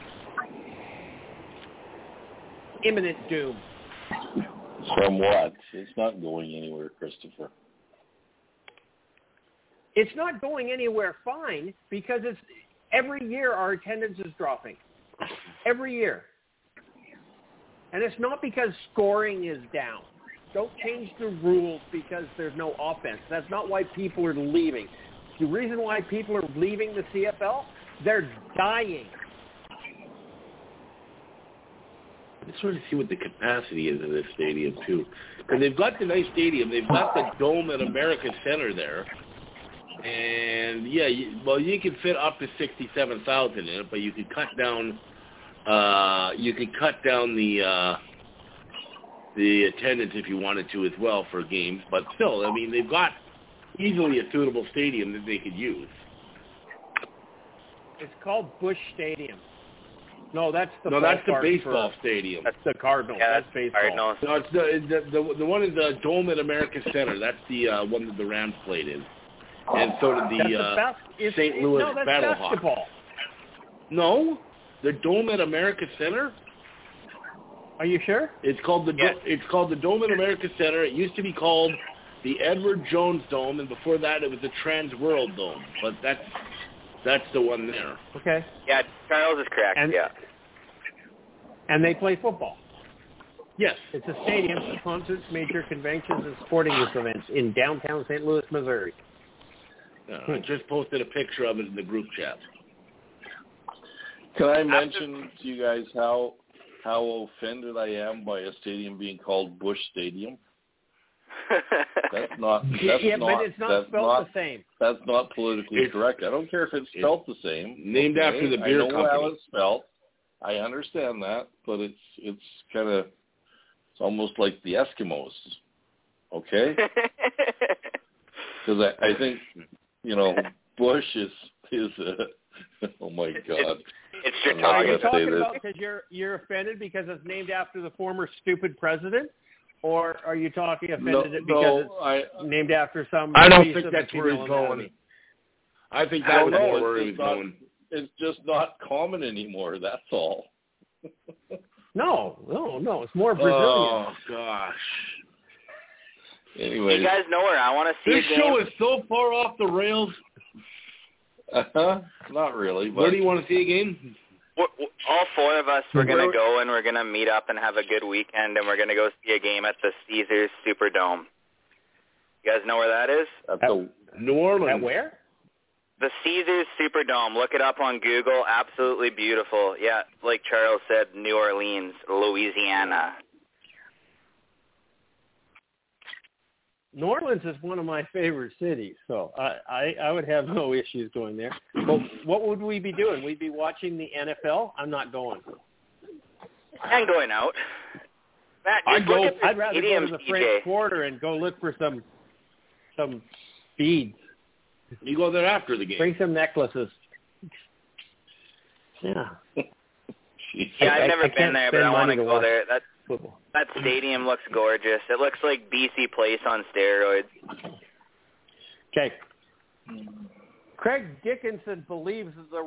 imminent doom. From what? It's not going anywhere, Christopher. It's not going anywhere fine because it's every year our attendance is dropping. Every year. And it's not because scoring is down. Don't change the rules because there's no offense. That's not why people are leaving. The reason why people are leaving the CFL, they're dying. I just want to see what the capacity is in this stadium, too. Because they've got the nice stadium. They've got the Dome at America Center there. And, yeah, you can fit up to 67,000 in it, but you could cut down the attendance if you wanted to as well for games. But still, I mean, they've got easily a suitable stadium that they could use. It's called Busch Stadium. No, that's the baseball stadium. That's the Cardinals. Yeah, that's baseball. Cardinals. No, it's the one in the Dome at America Center. That's the one that the Rams played in, and so did the St. Louis Battlehawks. Basketball. No, the Dome at America Center. Are you sure? It's called the Dome at America Center. It used to be called the Edward Jones Dome, and before that it was the Trans World Dome. But that's the one there. Okay. Yeah, Charles is correct. And they play football. Yes. It's a stadium for concerts, major conventions, and sporting events in downtown St. Louis, Missouri. I just posted a picture of it in the group chat. Can I mention to you guys how offended I am by a stadium being called Busch Stadium? But it's not spelled the same. That's not politically correct. I don't care if it's spelled the same. Named after the beer company. I know how it's spelled. I understand that, but it's kind of almost like the Eskimos, okay? Because I think Bush is oh my God. It's just Are you talking about because you're offended because it's named after the former stupid president? Or are you talking offended because it's named after some... I don't think that's where he's going. I think that was more where he's going. It's just not common anymore, that's all. No. It's more Brazilian. Oh, gosh. Anyway, you guys know where I want to see this show is so far off the rails. Not really. But where do you want to see a game? All 4 of us, we're going to go and we're going to meet up and have a good weekend, and we're going to go see a game at the Caesars Superdome. You guys know where that is? New Orleans. At where? The Caesars Superdome. Look it up on Google. Absolutely beautiful. Yeah, like Charles said, New Orleans, Louisiana. New Orleans is one of my favorite cities, so I would have no issues going there. But what would we be doing? We'd be watching the NFL? I'm not going. And going out. Matt, I'd rather go to the French Quarter and go look for some beads. You go there after the game. Bring some necklaces. Yeah. Yeah, I've never been there, but I want to go there. That stadium looks gorgeous. It looks like BC Place on steroids. Okay. Craig Dickinson believes the...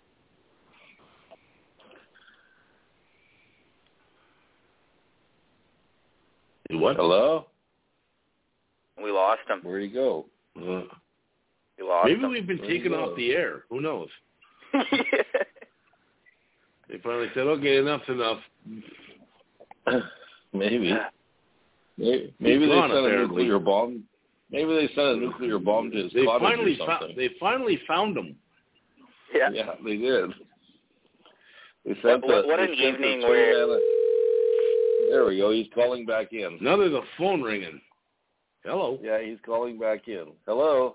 What? Hello? We lost him. Where'd he go? We lost Maybe him. we've been taken off the air. Who knows? They finally said, okay, enough's enough. Maybe they sent a nuclear bomb. Maybe they sent a nuclear bomb to his cottage or something. They finally found him. Yeah, they did. They sent what an evening where... There we go. He's calling back in. Now there's a phone ringing. Hello. Yeah, he's calling back in. Hello.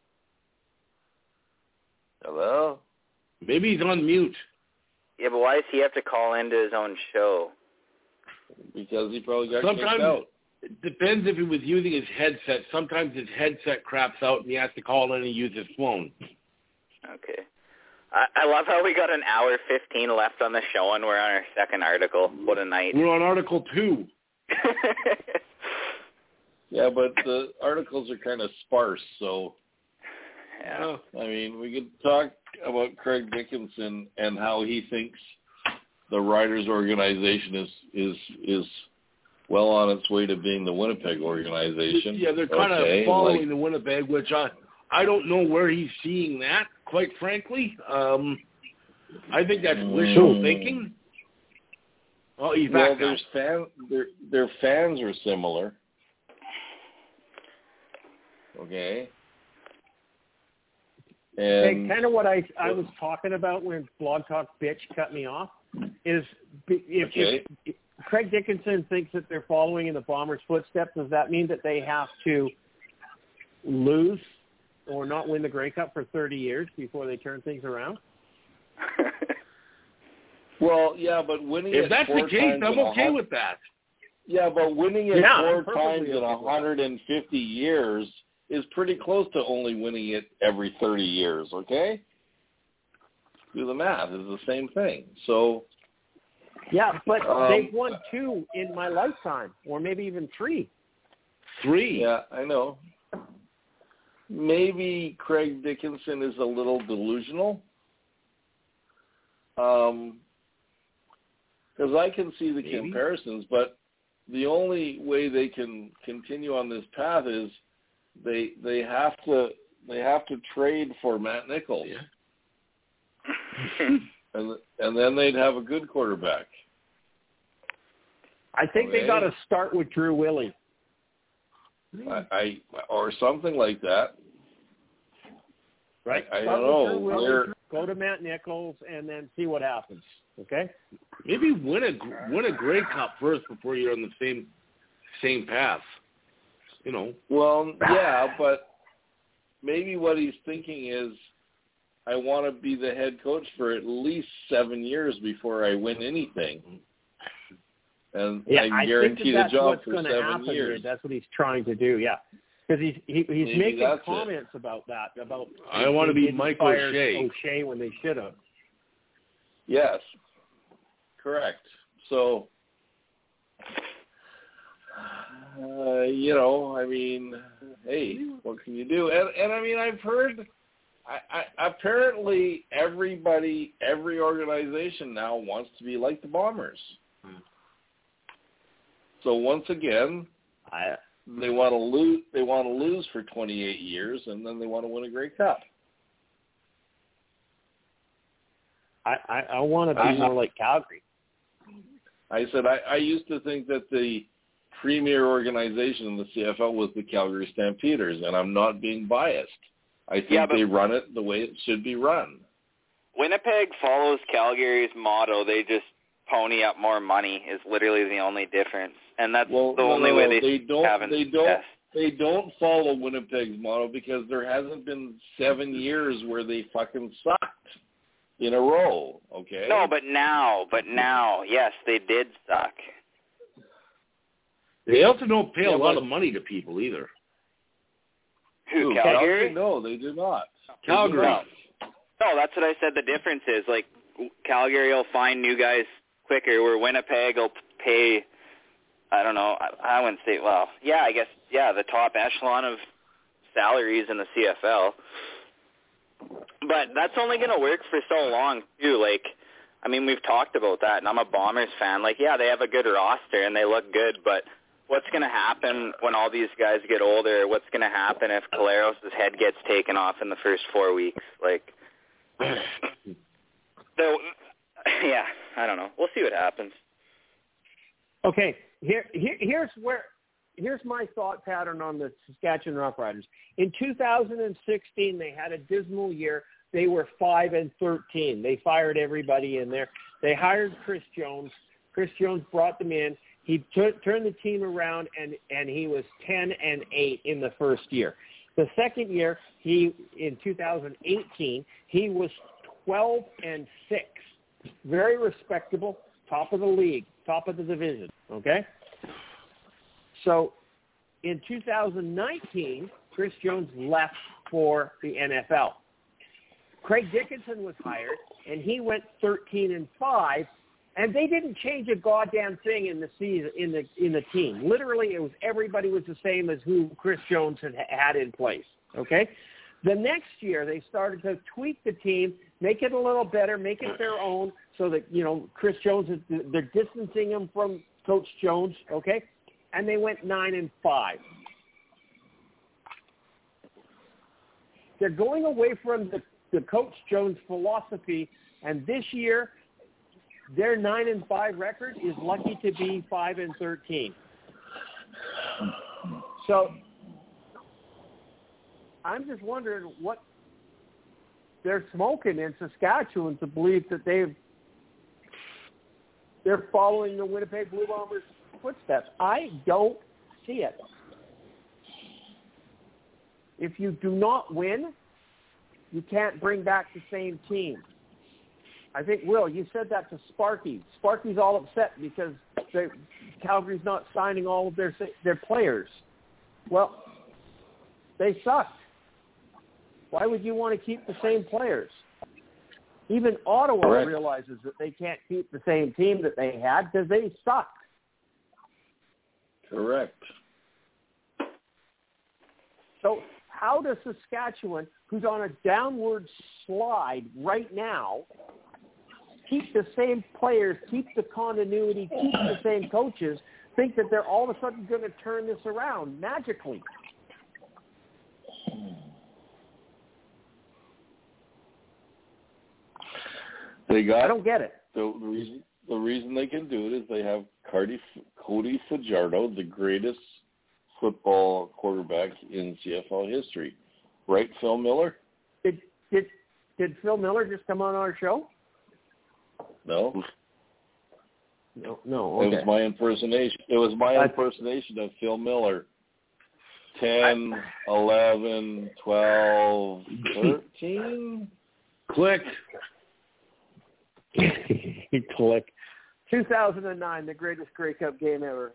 Hello. Maybe he's on mute. Yeah, but why does he have to call into his own show? Because he probably got kicked out. It depends if he was using his headset. Sometimes his headset craps out and he has to call in and use his phone. Okay. I love how we got an hour 15 left on the show and we're on our second article. What a night. We're on Article 2. Yeah, but the articles are kind of sparse, so... Yeah. I mean, we could talk about Craig Dickinson and how he thinks the Riders organization is well on its way to being the Winnipeg organization. Yeah, they're kind of following the Winnipeg, which I don't know where he's seeing that, quite frankly. I think that's wishful thinking. Oh, he's back now. Their fans are similar. Okay. And kind of what I was talking about when Blog Talk Bitch cut me off is if Craig Dickinson thinks that they're following in the Bombers' footsteps, does that mean that they have to lose or not win the Grey Cup for 30 years before they turn things around? Well, yeah, but winning if that's the case, I'm okay with that. Yeah, but winning it 4 times in 150 years is pretty close to only winning it every 30 years, okay? Do the math. It's the same thing. So... Yeah, but they've won 2 in my lifetime, or maybe even 3. 3? Yeah, I know. Maybe Craig Dickinson is a little delusional. Because I can see the comparisons, but the only way they can continue on this path is they have to trade for Matt Nichols. Yeah. And then they'd have a good quarterback. I think they got to start with Drew Willie. Or something like that. Right. I don't know. Go to Matt Nichols and then see what happens. Okay. Maybe win a Grey Cup first before you're on the same path. You know. Well, yeah, but maybe what he's thinking is, I want to be the head coach for at least 7 years before I win anything. And I guarantee the job for 7 years. That's what he's trying to do, yeah. Because he's making comments about that. About I want to be Mike O'Shea when they should have. Yes, correct. So, I mean, hey, what can you do? And I mean, I've heard... apparently every organization now wants to be like the Bombers. So once again, they want to lose. They want to lose for 28 years, and then they want to win a Grey Cup. I want to be more like Calgary. I said I used to think that the premier organization in the CFL was the Calgary Stampeders, and I'm not being biased. I think they run it the way it should be run. Winnipeg follows Calgary's motto. They just pony up more money is literally the only difference, and that's the only way they don't follow Winnipeg's motto because there hasn't been 7 years where they fucking sucked in a row. Okay. No, but now, yes, they did suck. They also don't pay a lot of money to people either. Who, Calgary? No, they do not. Calgary. No, that's what I said the difference is. Like, Calgary will find new guys quicker, where Winnipeg will pay, I don't know, I wouldn't say, well, yeah, I guess, yeah, the top echelon of salaries in the CFL. But that's only going to work for so long, too. Like, I mean, we've talked about that, and I'm a Bombers fan. Like, yeah, they have a good roster, and they look good, but what's going to happen when all these guys get older? What's going to happen if Caleros' head gets taken off in the first 4 weeks? Like, yeah, I don't know. We'll see what happens. Okay, here's my thought pattern on the Saskatchewan Roughriders. In 2016, they had a dismal year. They were 5-13. They fired everybody in there. They hired Chris Jones. Chris Jones brought them in. He turned the team around, and he was 10-8 in the first year. The second year, in 2018, he was 12-6. Very respectable, top of the league, top of the division, okay? So in 2019, Chris Jones left for the NFL. Craig Dickinson was hired, and he went 13-5, and they didn't change a goddamn thing in the season in the team. Literally, everybody was the same as who Chris Jones had in place. Okay, the next year they started to tweak the team, make it a little better, make it their own, so that Chris Jones they're distancing him from Coach Jones. Okay, and they went 9-5. They're going away from the Coach Jones philosophy, and this year their 9-5 record is lucky to be 5-13. So I'm just wondering what they're smoking in Saskatchewan to believe that they're following the Winnipeg Blue Bombers' footsteps. I don't see it. If you do not win, you can't bring back the same team. I think, Will, you said that to Sparky. Sparky's all upset because Calgary's not signing all of their players. Well, they sucked. Why would you want to keep the same players? Even Ottawa realizes that they can't keep the same team that they had because they suck. Correct. So how does Saskatchewan, who's on a downward slide right now, keep the same players, keep the continuity, keep the same coaches, think that they're all of a sudden going to turn this around magically? I don't get it. The reason they can do it is they have Cody Fajardo, the greatest football quarterback in CFL history. Right, Phil Miller? Did Phil Miller just come on our show? No. No. Okay. It was my impersonation. Impersonation of Phil Miller. 10, 11, 12, 13. Click. Click. 2009, the greatest Grey Cup game ever.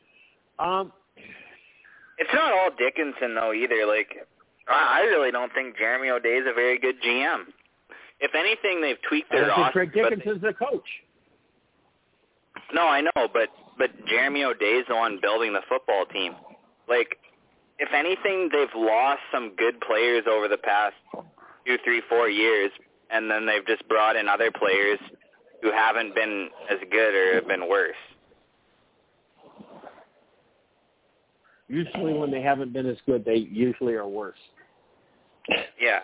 It's not all Dickinson, though, either. Like, I really don't think Jeremy O'Day is a very good GM. If anything, they've tweaked their roster. Craig Dickinson's the coach. No, I know, but Jeremy O'Day is the one building the football team. Like, if anything, they've lost some good players over the past 2, 3, 4 years, and then they've just brought in other players who haven't been as good or have been worse. Usually when they haven't been as good, they usually are worse. Yeah.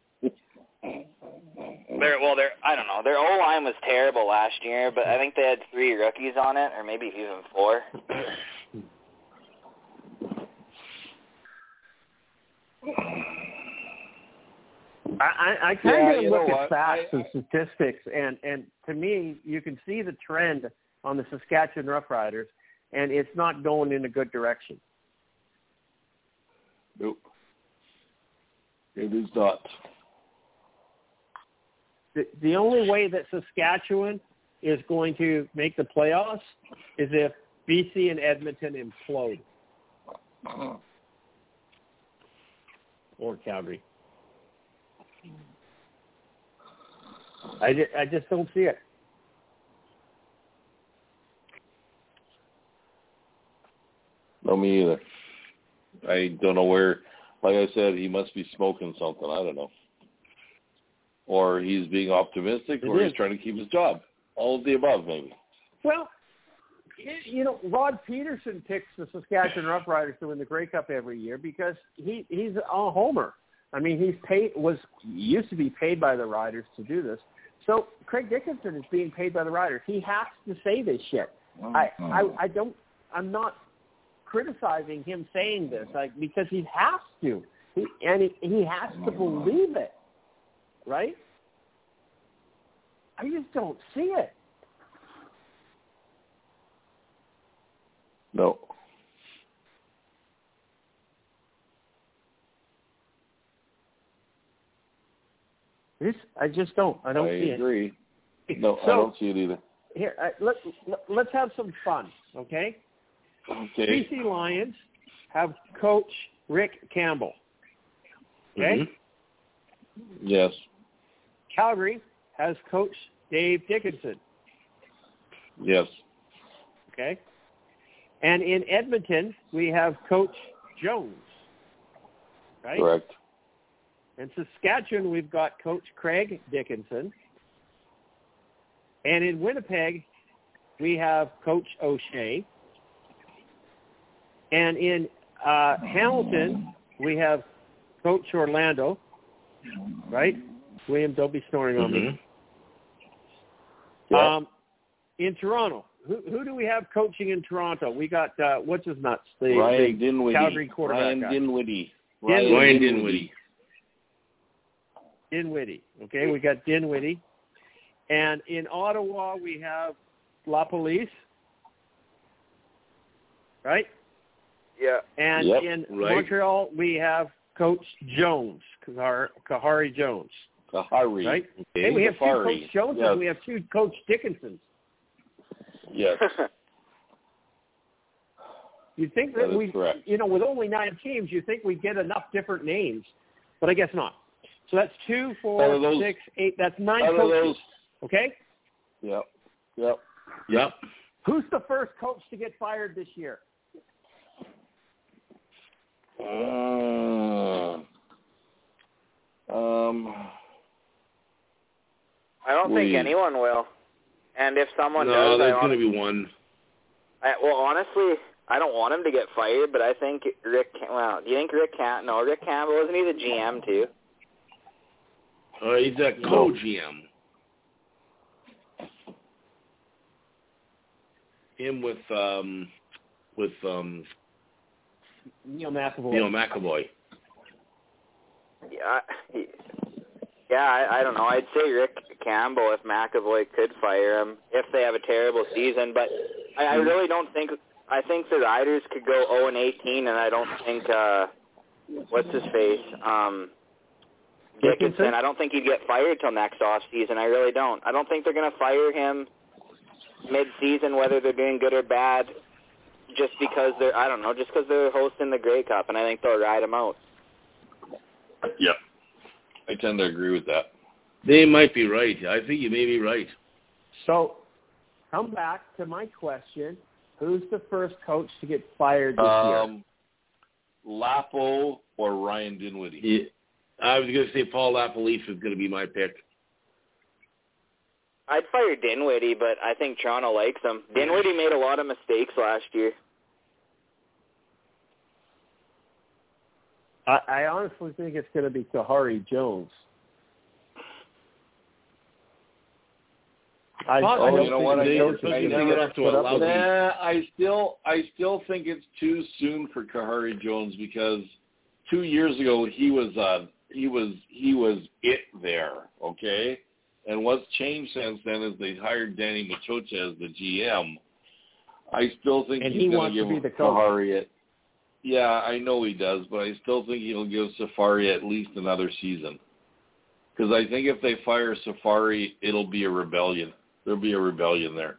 I don't know. Their O-line was terrible last year, but I think they had 3 rookies on it, or maybe even 4. I kind of look at facts and statistics, and to me, you can see the trend on the Saskatchewan Roughriders, and it's not going in a good direction. Nope. It is not. The only way that Saskatchewan is going to make the playoffs is if BC and Edmonton implode. Or Calgary. I just don't see it. No, me either. I don't know where. Like I said, he must be smoking something. I don't know. Or he's being optimistic, or he's trying to keep his job. All of the above, maybe. Well, you know, Rod Peterson picks the Saskatchewan Roughriders to win the Grey Cup every year because he's a homer. I mean, used to be paid by the Riders to do this. So Craig Dickinson is being paid by the Riders. He has to say this shit. I'm not criticizing him saying this, because he has to. He has to believe it. Right? I just don't see it. No. I just don't. I don't see it. I agree. No, so, I don't see it either. Here, let's have some fun, okay? Okay. BC Lions have Coach Rick Campbell. Okay? Mm-hmm. Yes. Calgary has Coach Dave Dickinson. Yes. Okay? And in Edmonton, we have Coach Jones. Right? Correct. In Saskatchewan, we've got Coach Craig Dickinson. And in Winnipeg, we have Coach O'Shea. And in Hamilton, we have Coach Orlando. Right? William, don't be snoring on me. Yeah. In Toronto, who do we have coaching in Toronto? We got, what's his nuts? Ryan the Dinwiddie. Calgary quarterback. Ryan Dinwiddie. Ryan Dinwiddie. Dinwiddie. Okay, we got Dinwiddie. And in Ottawa, we have La Police. Right? Yeah. And in Montreal, we have Coach Jones, Kahari Jones. Kahari. Right? Okay. Hey, we have two Coach Joneses. Yes. We have two Coach Dickinsons. Yes. You'd think that we, correct. with only 9 teams, you'd think we'd get enough different names, but I guess not. So that's 2, 4, 6, 8. That's 9 coaches. Okay? Yep. Who's the first coach to get fired this year? I don't think anyone will. And if someone does, no, there's going to be one. Honestly, I don't want him to get fired, but I think Rick. Well, do you think Rick Campbell? No, Rick Campbell, isn't he the GM too? He's a co-GM. Him with Neil McAvoy. Neil McAvoy. Yeah, I don't know. I'd say Rick Campbell if McAvoy could fire him if they have a terrible season. But I really don't think. I think the Riders could go 0-18, and I don't think what's his face Dickinson. I don't think he'd get fired till next off season. I really don't. I don't think they're going to fire him mid-season, whether they're doing good or bad, just because they're hosting the Grey Cup, and I think they'll ride him out. Yep. I tend to agree with that. They might be right. I think you may be right. So, come back to my question. Who's the first coach to get fired this year? Lapo or Ryan Dinwiddie? Yeah. I was going to say Paul LaPolice is going to be my pick. I'd fire Dinwiddie, but I think Toronto likes him. Dinwiddie made a lot of mistakes last year. I honestly think it's going to be Kahari Jones. I still think it's too soon for Kahari Jones because 2 years ago he was it there, okay? And what's changed since then is they hired Danny Machocha as the GM. I still think he's going to give Safari Yeah, I know he does, but I still think he'll give Safari at least another season. Because I think if they fire Safari, it'll be a rebellion. There'll be a rebellion there.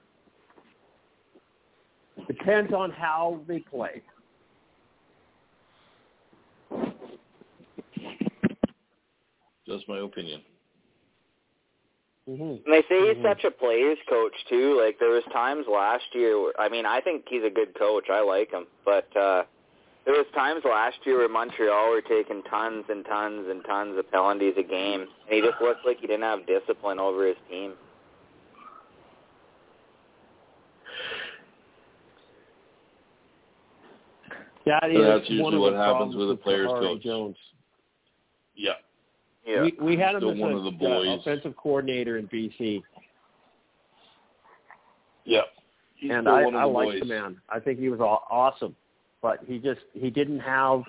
Depends on how they play. Just my opinion. Mm-hmm. And they say he's such a player's coach, too. Like, there was times last year where, I mean, I think he's a good coach. I like him. But there was times last year where Montreal were taking tons and tons and tons of penalties a game. And he just looked like he didn't have discipline over his team. That's usually what happens with a player's coach. Jones. Yeah. Yeah. We had him as one of the boys. Offensive coordinator in BC. Yeah. And I like the man. I think he was awesome. But he didn't have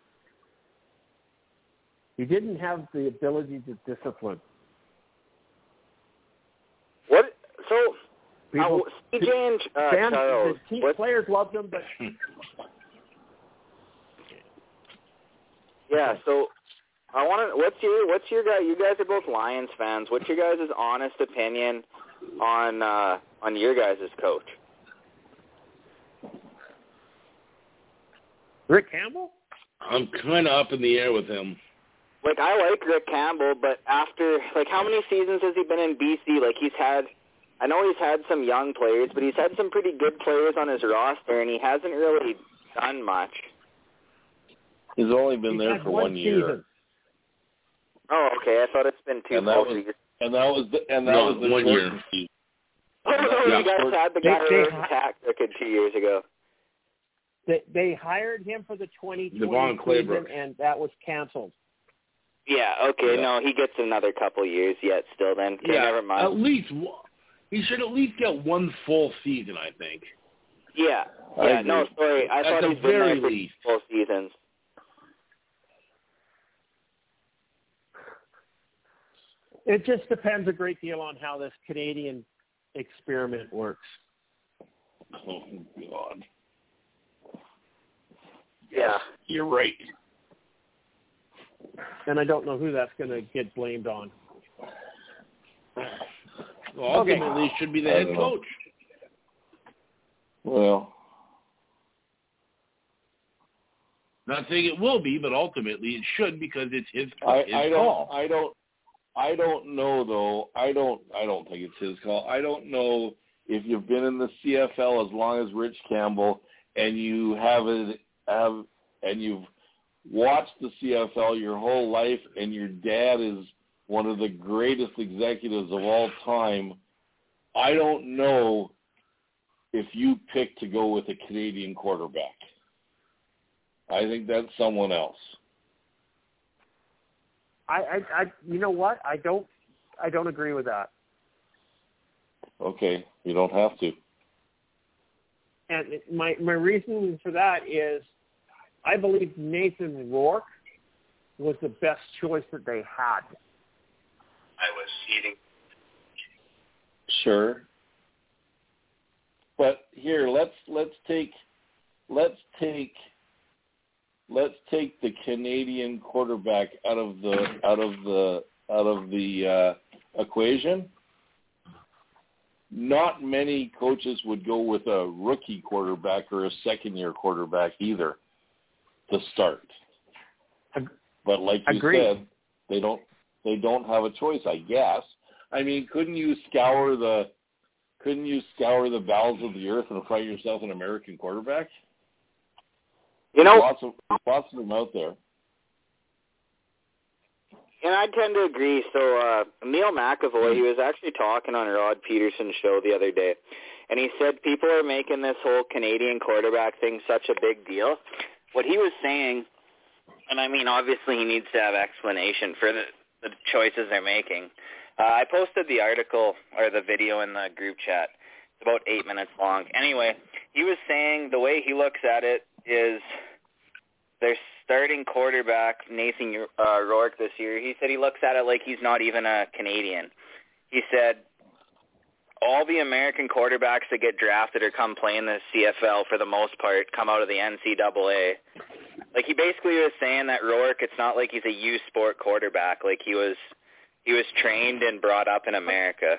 the ability to discipline. What? So, CJ and Charles. Players loved him, but... Yeah, so I want to. What's your guy? You guys are both Lions fans. What's your guys' honest opinion on your guys' coach? Rick Campbell? I'm kind of up in the air with him. Like, I like Rick Campbell, but after, like, how many seasons has he been in BC? Like, I know he's had some young players, but he's had some pretty good players on his roster, and he hasn't really done much. He's only been there for 1 year. Season. Oh, okay. I thought it's been two full seasons. And that was the 1 year. Season. Oh, no, you guys had the guy who attacked 2 years ago. They hired him for the 2020 season, and that was canceled. Yeah, okay. Yeah. No, he gets another couple years yet still then. Okay, yeah, never mind. At least he should at least get one full season, I think. Yeah. Yeah, no, sorry. I thought he's been there for full seasons. It just depends a great deal on how this Canadian experiment works. Oh, God. Yeah. You're right. And I don't know who that's going to get blamed on. Well, ultimately, it should be the head coach. Well. Not saying it will be, but ultimately it should because it's his call. I don't know though. I don't think it's his call. I don't know if you've been in the CFL as long as Rich Campbell and you and you've watched the CFL your whole life and your dad is one of the greatest executives of all time. I don't know if you pick to go with a Canadian quarterback. I think that's someone else. I you know what? I don't agree with that. Okay, you don't have to. And my reason for that is I believe Nathan Rourke was the best choice that they had. I was eating. Sure. But here, let's take the Canadian quarterback out of the equation. Not many coaches would go with a rookie quarterback or a second-year quarterback either to start. But like you said, they don't have a choice, I guess. I mean, couldn't you scour the bowels of the earth and find yourself an American quarterback? You know, lots of them out there. And I tend to agree. So Emil McAvoy, he was actually talking on Rod Peterson's show the other day, and he said people are making this whole Canadian quarterback thing such a big deal. What he was saying, and I mean, obviously he needs to have explanation for the choices they're making. I posted the article or the video in the group chat. It's about 8 minutes long. Anyway, he was saying the way he looks at it is their starting quarterback, Nathan Rourke, this year, he said he looks at it like he's not even a Canadian. He said all the American quarterbacks that get drafted or come play in the CFL for the most part come out of the NCAA. Like, he basically was saying that Rourke, it's not like he's a U Sport quarterback. Like, he was trained and brought up in America.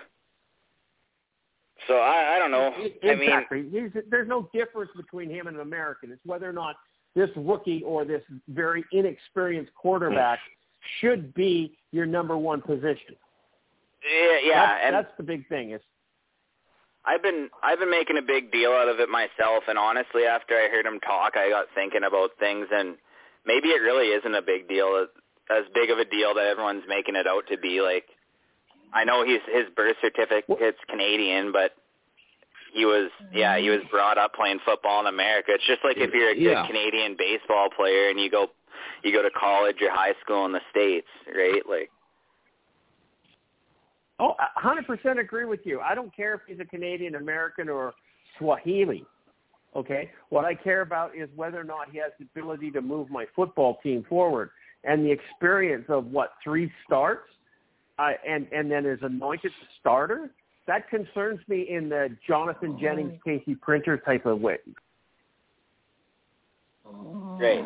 So I don't know. Exactly. There's no difference between him and an American. It's whether or not this rookie or this very inexperienced quarterback should be your number one position. Yeah, that's the big thing. I've been making a big deal out of it myself, and honestly, after I heard him talk, I got thinking about things, and maybe it really isn't a big deal, as big of a deal that everyone's making it out to be. Like, I know his birth certificate's Canadian, but he was brought up playing football in America. It's just like if you're a good Canadian baseball player and you go to college or high school in the States, right? Like. Oh, 100% agree with you. I don't care if he's a Canadian, American, or Swahili, okay? What I care about is whether or not he has the ability to move my football team forward. And the experience of, 3 starts, and then is anointed starter, that concerns me in the Jonathan Jennings, Casey Printer type of way. Great.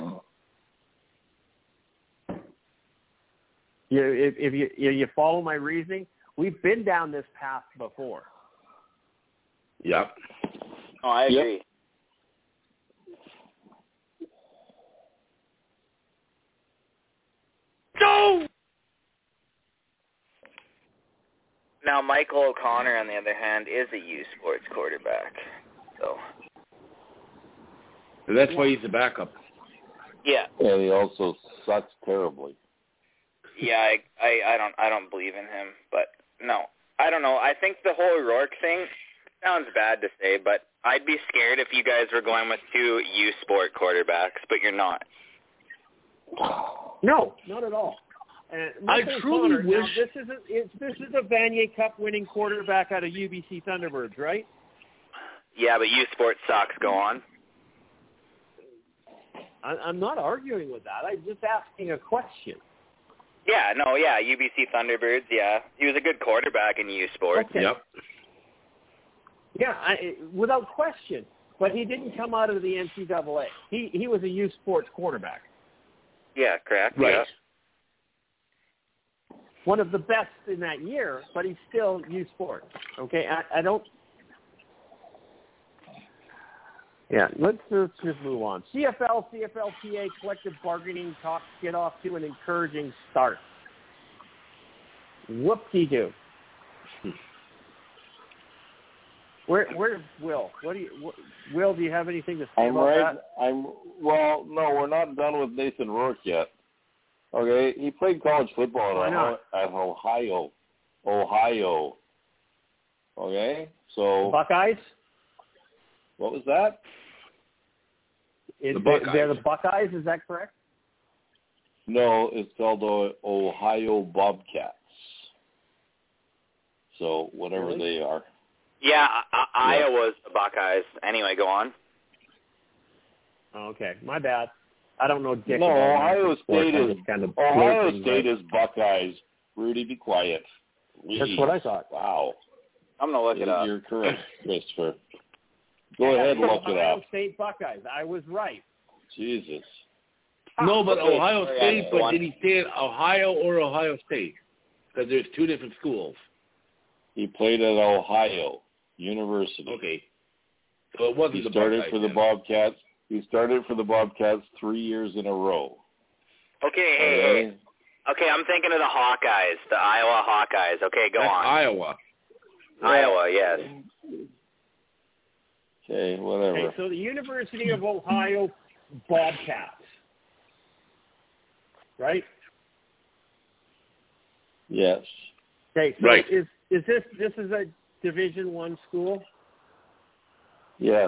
If you follow my reasoning, we've been down this path before. Yep. Oh, I agree. Yep. Go! Now, Michael O'Connor, on the other hand, is a U Sports quarterback. So. That's why he's the backup. Yeah. And he also sucks terribly. Yeah, I don't believe in him, but no, I don't know. I think the whole Rourke thing sounds bad to say, but I'd be scared if you guys were going with 2 U Sport quarterbacks, but you're not. No, not at all. I truly wish this is a Vanier Cup winning quarterback out of UBC Thunderbirds, right? Yeah, but U Sport sucks. Go on. I'm not arguing with that. I'm just asking a question. UBC Thunderbirds, yeah. He was a good quarterback in U Sports. Okay. Yep. Yeah, without question. But he didn't come out of the NCAA. He was a U Sports quarterback. Yeah, correct. Right. Yeah. One of the best in that year, but he's still U Sports. Okay, I don't. Yeah, let's just move on. CFLPA collective bargaining talks get off to an encouraging start. Whoop-de-doo. Where's Will? Will, do you have anything to say about that? Well, no, we're not done with Nathan Rourke yet. Okay, he played college football at Ohio. Okay, so Buckeyes. What was that? They're the Buckeyes. Is that correct? No, it's called the Ohio Bobcats. So whatever they are. Yeah, Iowa's the Buckeyes. Anyway, go on. Okay, my bad. I don't know dick. No, Ohio State is Buckeyes. Rudy, be quiet. Please. That's what I thought. Wow. I'm gonna look it up. You're correct, Christopher. Go ahead, look it up. Ohio State Buckeyes. I was right. Jesus. No, but Ohio State. But did he say Ohio or Ohio State? Because there's 2 different schools. He played at Ohio University. Okay. So it wasn't he started for the Bobcats. He started for the Bobcats 3 years in a row. Okay, hey. Okay, I'm thinking of the Hawkeyes, the Iowa Hawkeyes. Okay, go on. Iowa. Iowa, yes. Okay, whatever. Okay, so the University of Ohio Bobcats, right? Yes. Okay, so right. Is this is a Division I school? Yes.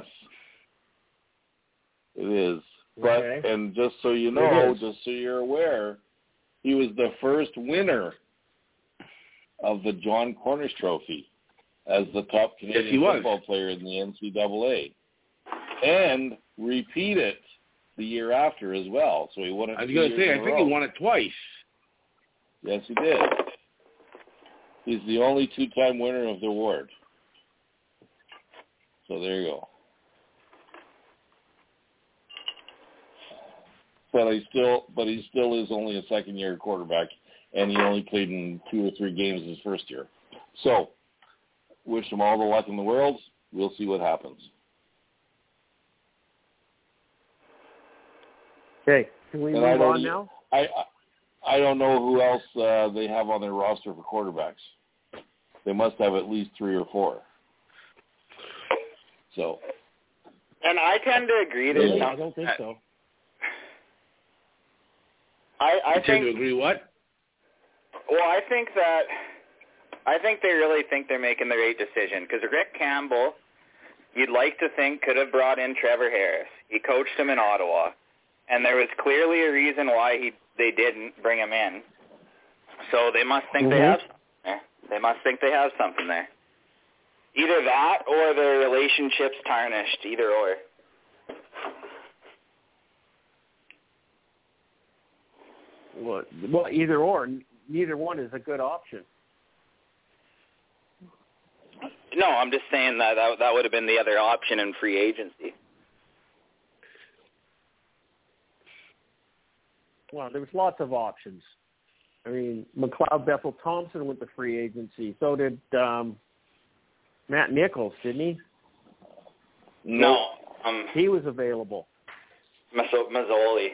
It is. But Okay. And just so you know, just so you're aware, he was the first winner of the John Cornish Trophy as the top Canadian football player in the NCAA, and repeat it the year after as well. So he won it. I was going to say, I think he won it twice. Yes, he did. He's the only two-time winner of the award. So there you go. But he still is only a second-year quarterback, and he only played in 2 or 3 games his first year. So, wish him all the luck in the world. We'll see what happens. Okay, can we move on now? I don't know who else they have on their roster for quarterbacks. They must have at least 3 or 4. So. And I tend to agree. I don't think so. I tend to agree what? Well, I think they really think they're making the right decision because Rick Campbell, you'd like to think, could have brought in Trevor Harris. He coached him in Ottawa, and there was clearly a reason why they didn't bring him in. So they must think they have something there. They must think they have something there. Either that or their relationship's tarnished, either or. Well, either or. Neither one is a good option. No, I'm just saying that would have been the other option in free agency. Well, there was lots of options. I mean, McLeod Bethel Thompson went to free agency. So did Matt Nichols, didn't he? No. He was available. Mazzoli.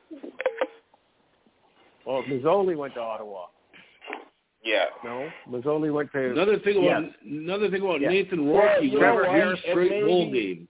Well, Mazzoli went to Ottawa. Yeah. No, Mazzoli went to... Another thing about Nathan Rourke, he won 3 straight bowl games.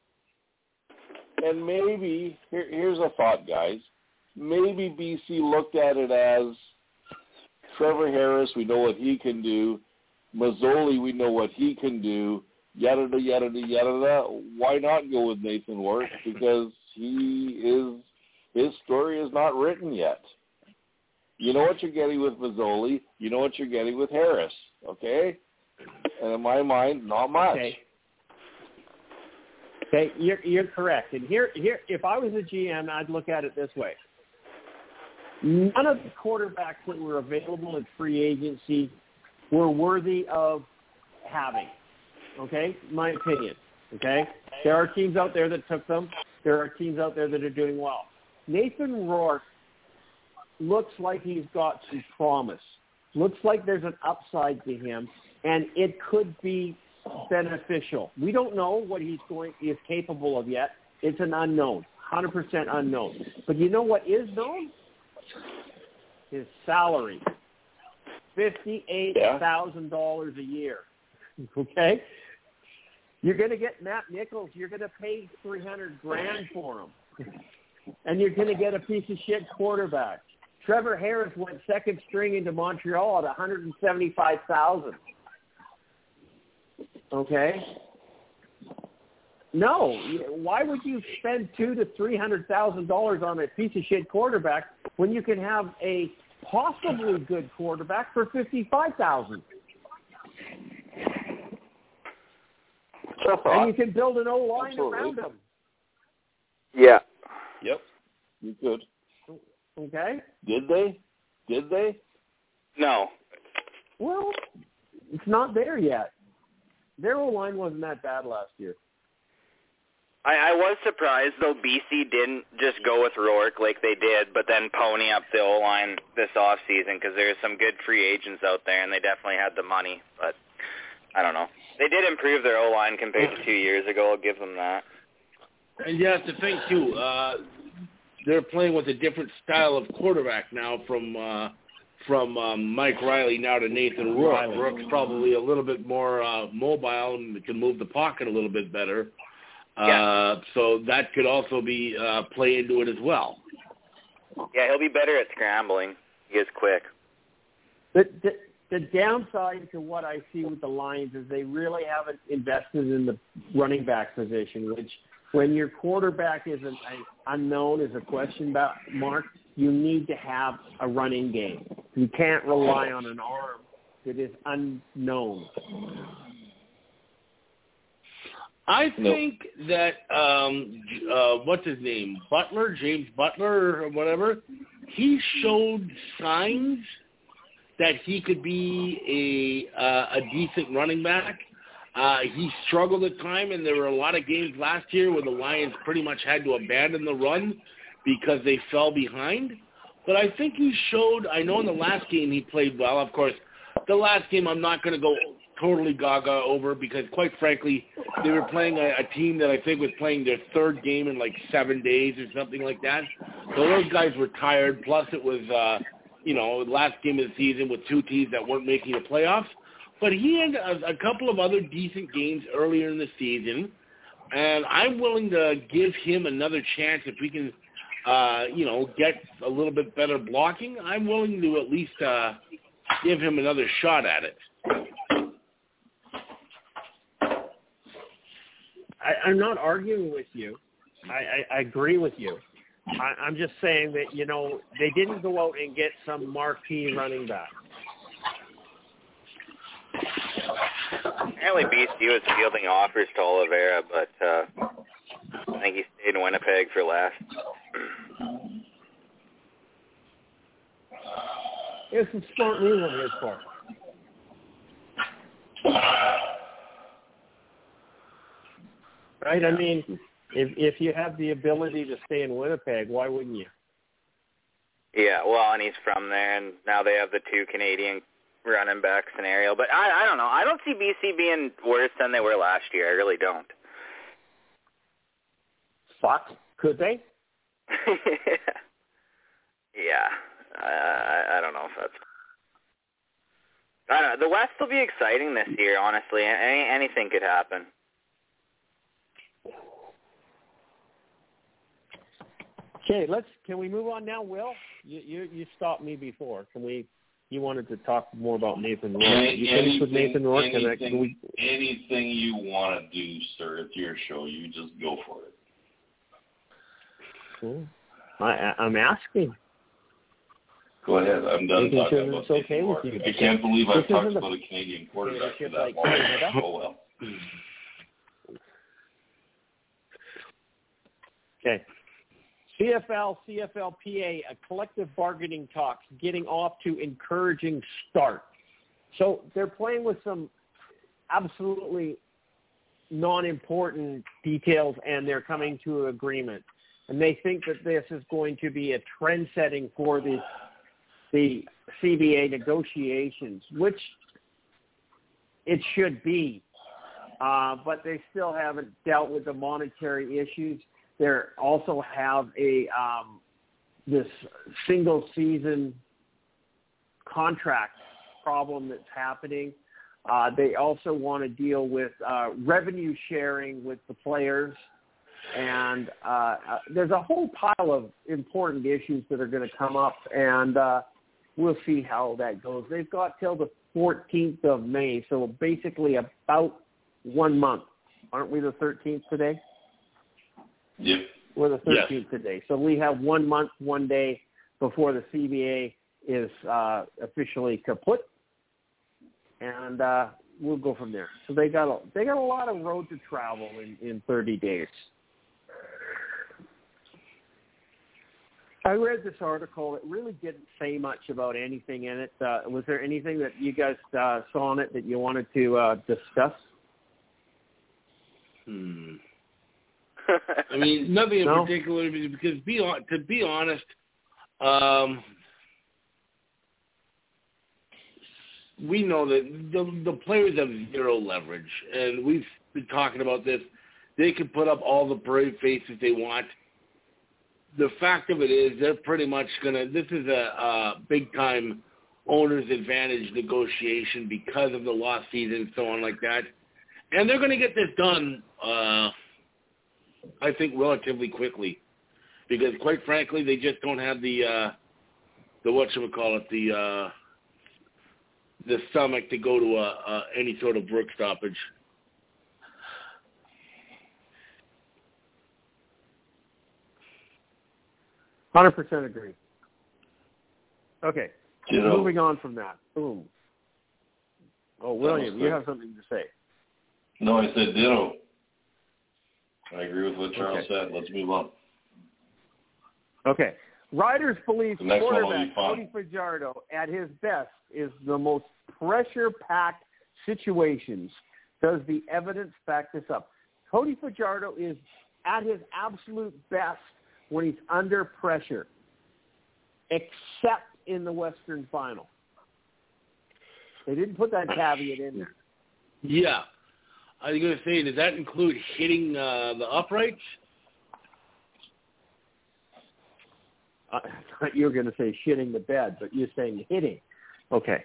And maybe, here's a thought, guys. Maybe BC looked at it as Trevor Harris, we know what he can do. Mazzoli, we know what he can do. Yada, yada, yada. Why not go with Nathan Rourke? Because his story is not written yet. You know what you're getting with Mazzoli. You know what you're getting with Harris, okay? And in my mind, not much. Okay, you're correct. And here, if I was a GM, I'd look at it this way. None of the quarterbacks that were available at free agency were worthy of having, okay? My opinion, okay? There are teams out there that took them. There are teams out there that are doing well. Nathan Rourke looks like he's got some promise. Looks like there's an upside to him, and it could be beneficial. We don't know what is capable of yet. It's an unknown, 100% unknown. But you know what is known? His salary, $58,000 a year. Okay, you're going to get Matt Nichols. You're going to pay $300,000 for him, and you're going to get a piece of shit quarterback. Trevor Harris went second string into Montreal at $175,000. Okay. No, why would you spend $200,000 to $300,000 on a piece of shit quarterback when you can have a possibly good quarterback for $55,000? And you can build an O-line around him. Yeah. Yep. You could. Okay. Did they? No. Well, it's not there yet. Their O-line wasn't that bad last year. I was surprised, though, BC didn't just go with Rourke like they did, but then pony up the O-line this offseason because there's some good free agents out there, and they definitely had the money. But I don't know. They did improve their O-line compared to 2 years ago. I'll give them that. And you have to think, too, they're playing with a different style of quarterback now from Mike Riley now to Nathan Rourke. Rourke's probably a little bit more mobile and can move the pocket a little bit better. So that could also be play into it as well. Yeah, he'll be better at scrambling. He is quick. The downside to what I see with the Lions is they really haven't invested in the running back position, which when your quarterback is an unknown, is a question mark, you need to have a running game. You can't rely on an arm that is unknown. I think that what's his name, James Butler or whatever, he showed signs that he could be a decent running back. He struggled at times, and there were a lot of games last year where the Lions pretty much had to abandon the run because they fell behind. But I think he showed, I know in the last game he played well. Of course, the last game I'm not going to go totally gaga over because, quite frankly, they were playing a team that I think was playing their third game in like 7 days or something like that. So those guys were tired. Plus it was, last game of the season with two teams that weren't making the playoffs. But he had a couple of other decent games earlier in the season, and I'm willing to give him another chance if we can, get a little bit better blocking. I'm willing to at least give him another shot at it. I'm not arguing with you. I agree with you. I'm just saying that, they didn't go out and get some marquee running back. Apparently BC was fielding offers to Oliveira, but I think he stayed in Winnipeg for less. It's a smart move on his part. Right? I mean, if you have the ability to stay in Winnipeg, why wouldn't you? Yeah, well, and he's from there, and now they have the two Canadian running back scenario. But I don't know. I don't see BC being worse than they were last year. I really don't. Fuck. Could they? Yeah. I don't know if that's... I don't know. The West will be exciting this year, honestly. Anything could happen. Okay, can we move on now, Will? You stopped me before. You wanted to talk more about Nathan Rourke. You finished with Nathan Rourke? Anything you want to do, sir, it's your show. You just go for it. Cool. I'm asking. Go ahead. I'm done talking about Nathan okay Rourke. I can't believe I've talked about a Canadian quarterback for that long. Oh, well. Okay. CFL-CFLPA, a collective bargaining talks getting off to encouraging start. So they're playing with some absolutely non-important details, and they're coming to an agreement. And they think that this is going to be a trend-setting for the CBA negotiations, which it should be. But they still haven't dealt with the monetary issues. They also have this single season contract problem that's happening. They also want to deal with revenue sharing with the players. And there's a whole pile of important issues that are going to come up, and we'll see how that goes. They've got till the 14th of May, so basically about 1 month. Aren't we the 13th today? Yep. We're the 13th today. So we have 1 month, 1 day before the CBA is officially kaput, and we'll go from there. So they got a lot of road to travel in 30 days. I read this article. It really didn't say much about anything in it. Was there anything that you guys saw in it that you wanted to discuss? I mean, nothing in particular, because to be honest, we know that the players have zero leverage, and we've been talking about this. They can put up all the brave faces they want. The fact of it is they're pretty much this is a big-time owner's advantage negotiation because of the lost season and so on like that. And they're going to get this done, I think, relatively quickly, because quite frankly, they just don't have the stomach to go to any sort of work stoppage. $100% agree. Okay, moving on from that. Boom. Oh, William, you have something to say. No, I said ditto. I agree with what Charles said. Let's move on. Okay. Riders believe The next one will quarterback be fun. Cody Fajardo at his best is the most pressure-packed situations. Does the evidence back this up? Cody Fajardo is at his absolute best when he's under pressure, except in the Western Final. They didn't put that caveat in there. Yeah. I was going to say, does that include hitting the uprights? I thought you were going to say shitting the bed, but you're saying hitting. Okay.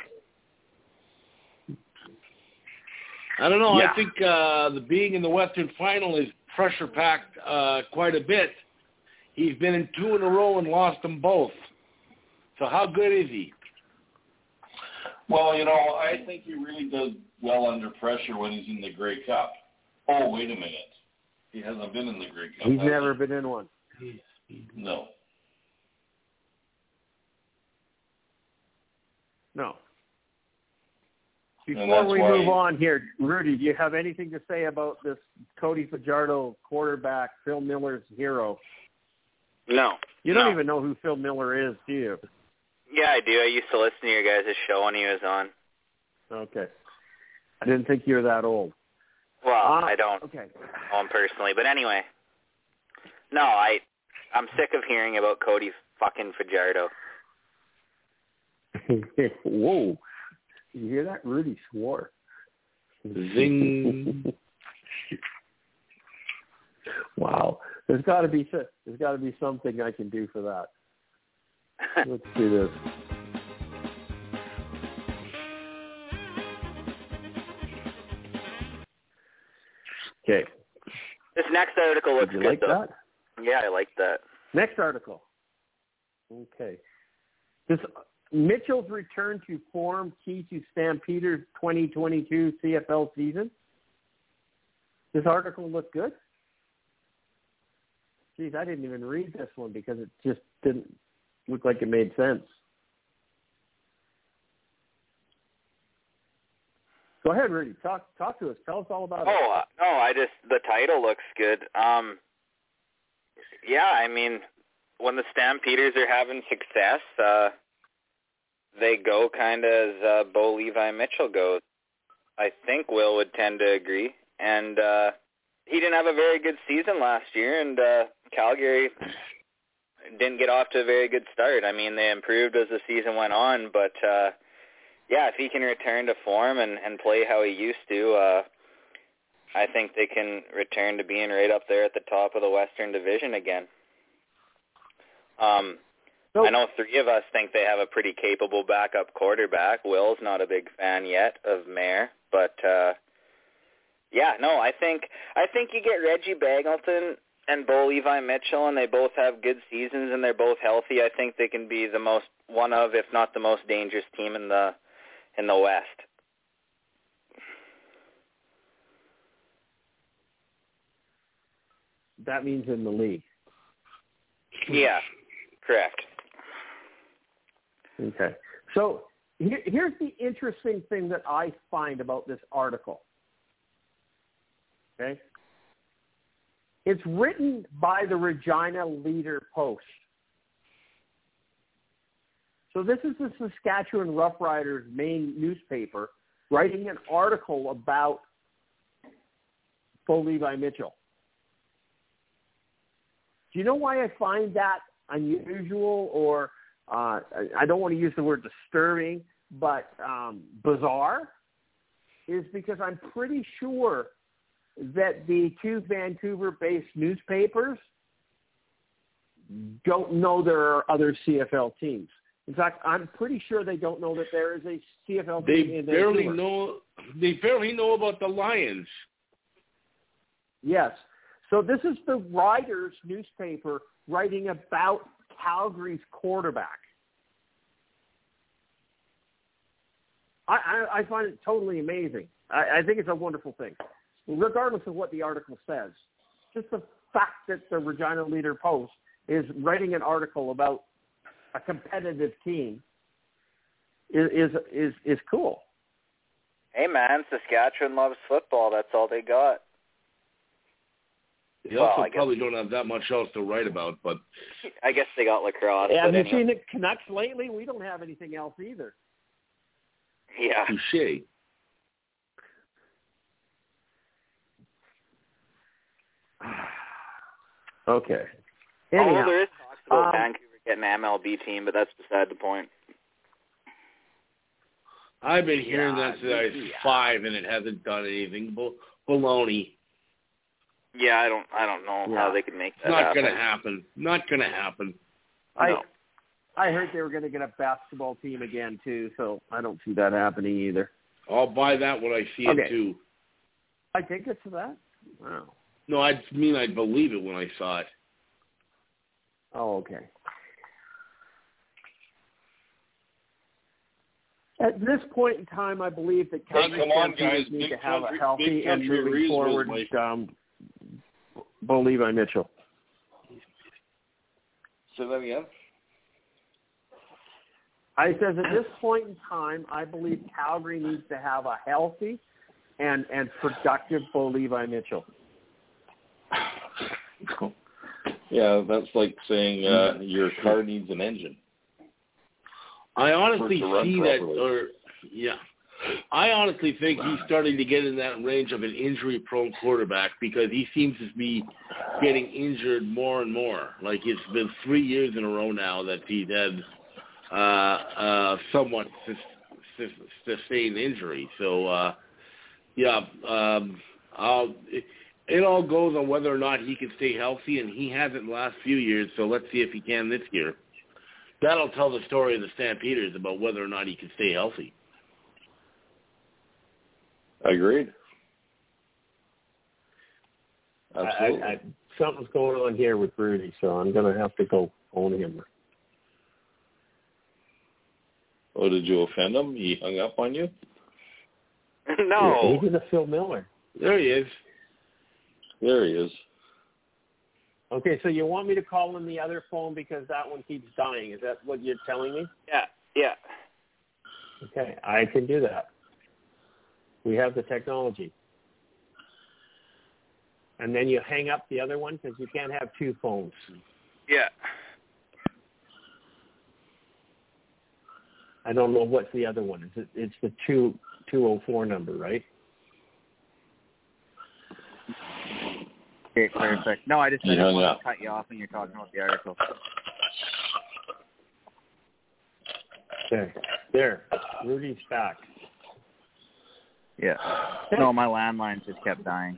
I don't know. Yeah. I think the being in the Western Final is pressure-packed quite a bit. He's been in 2 in a row and lost them both. So how good is he? Well, I think he really does well under pressure when he's in the Grey Cup. Oh, wait a minute. He hasn't been in the Grey Cup. He's never been in one. No. No. Before we move on here, Rudy, do you have anything to say about this Cody Fajardo quarterback, Phil Miller's hero? No. You don't even know who Phil Miller is, do you? Yeah, I do. I used to listen to your guys' show when he was on. Okay. I didn't think you were that old. Well, I don't know him personally. But anyway, no, I'm sick of hearing about Cody fucking Fajardo. Whoa. You hear that? Rudy swore. Zing. Wow. There's got to be something I can do for that. Let's do this. Okay. This next article looks Did you good, like though. that? Yeah, I like that. Next article. Okay. This Mitchell's return to form key to Stampeders' 2022 CFL season. This article looked good. Geez, I didn't even read this one because it just didn't look like it made sense. Go ahead, Rudy. Talk to us. Tell us all about it. No, the title looks good. Yeah, I mean, when the Stampeders are having success, they go kind of as Bo Levi Mitchell goes. I think Will would tend to agree. And he didn't have a very good season last year, and Calgary didn't get off to a very good start. I mean, they improved as the season went on, but yeah, if he can return to form and play how he used to, I think they can return to being right up there at the top of the Western Division again. I know 3 of us think they have a pretty capable backup quarterback. Will's not a big fan yet of Mayer, but yeah, no, I think you get Reggie Bagleton and Bo Levi Mitchell, and they both have good seasons, and they're both healthy. I think they can be one of, if not the most dangerous team in the West. That means in the league. Yeah, correct. Okay. So here's the interesting thing that I find about this article. Okay. It's written by the Regina Leader-Post. So this is the Saskatchewan Roughriders main newspaper writing an article about Bo Levi Mitchell. Do you know why I find that unusual, or I don't want to use the word disturbing, but bizarre? Is because I'm pretty sure that the 2 Vancouver-based newspapers don't know there are other CFL teams. In fact, I'm pretty sure they don't know that there is a CFL team in Vancouver. They barely know about the Lions. Yes. So this is the Riders newspaper writing about Calgary's quarterback. I find it totally amazing. I think it's a wonderful thing, regardless of what the article says. Just the fact that the Regina Leader-Post is writing an article about a competitive team is cool. Hey, man, Saskatchewan loves football. That's all they got. They also probably don't have that much else to write about, but I guess they got lacrosse. Have you seen the Canucks lately? We don't have anything else either. Yeah. Touché. Okay. Anyhow, there is talks about Vancouver getting an MLB team, but that's beside the point. I've been hearing that since I was 5, and it hasn't done anything. Baloney. Yeah, I don't know how they could make that happen. Not gonna happen. I heard they were going to get a basketball team again too, so I don't see that happening either. I'll buy that when I see it too. I think it's that. Wow. No, I mean I'd believe it when I saw it. Oh, okay. At this point in time, I believe that Calgary Stampeders need to have a healthy and moving forward Bo Levi Mitchell. Say that again? I says at this point in time, I believe Calgary needs to have a healthy and productive Bo Levi Mitchell. Yeah, that's like saying your car needs an engine. I honestly see that, I honestly think he's starting to get in that range of an injury-prone quarterback because he seems to be getting injured more and more. Like it's been 3 years in a row now that he's had somewhat sustained injury. So, it all goes on whether or not he can stay healthy, and he hasn't the last few years. So let's see if he can this year. That'll tell the story of the Stampeders about whether or not he can stay healthy. Agreed. Absolutely. Something's going on here with Rudy, so I'm going to have to go phone him. Oh, did you offend him? He hung up on you? No. He did a Phil Miller. There he is. There he is. Okay, so you want me to call him the other phone because that one keeps dying. Is that what you're telling me? Yeah. Okay, I can do that. We have the technology. And then you hang up the other one because you can't have two phones. Yeah. I don't know what's the other one. It's the 204 number, right? Okay, perfect. No, I just didn't want to cut you off when you're talking about the article. Okay. There. Rudy's back. Yeah. No, my landline just kept dying.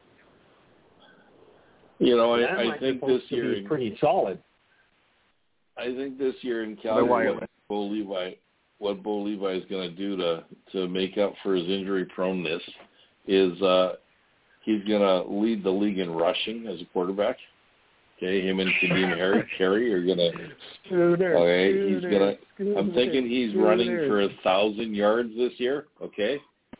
You know, I think this year is pretty solid. I think this year in Calgary, what Bo Levi is going to do to make up for his injury proneness is he's going to lead the league in rushing as a quarterback. Okay, him and Kadeem Carey are going to. Okay, he's going to. I'm thinking he's running for 1,000 yards this year. Okay,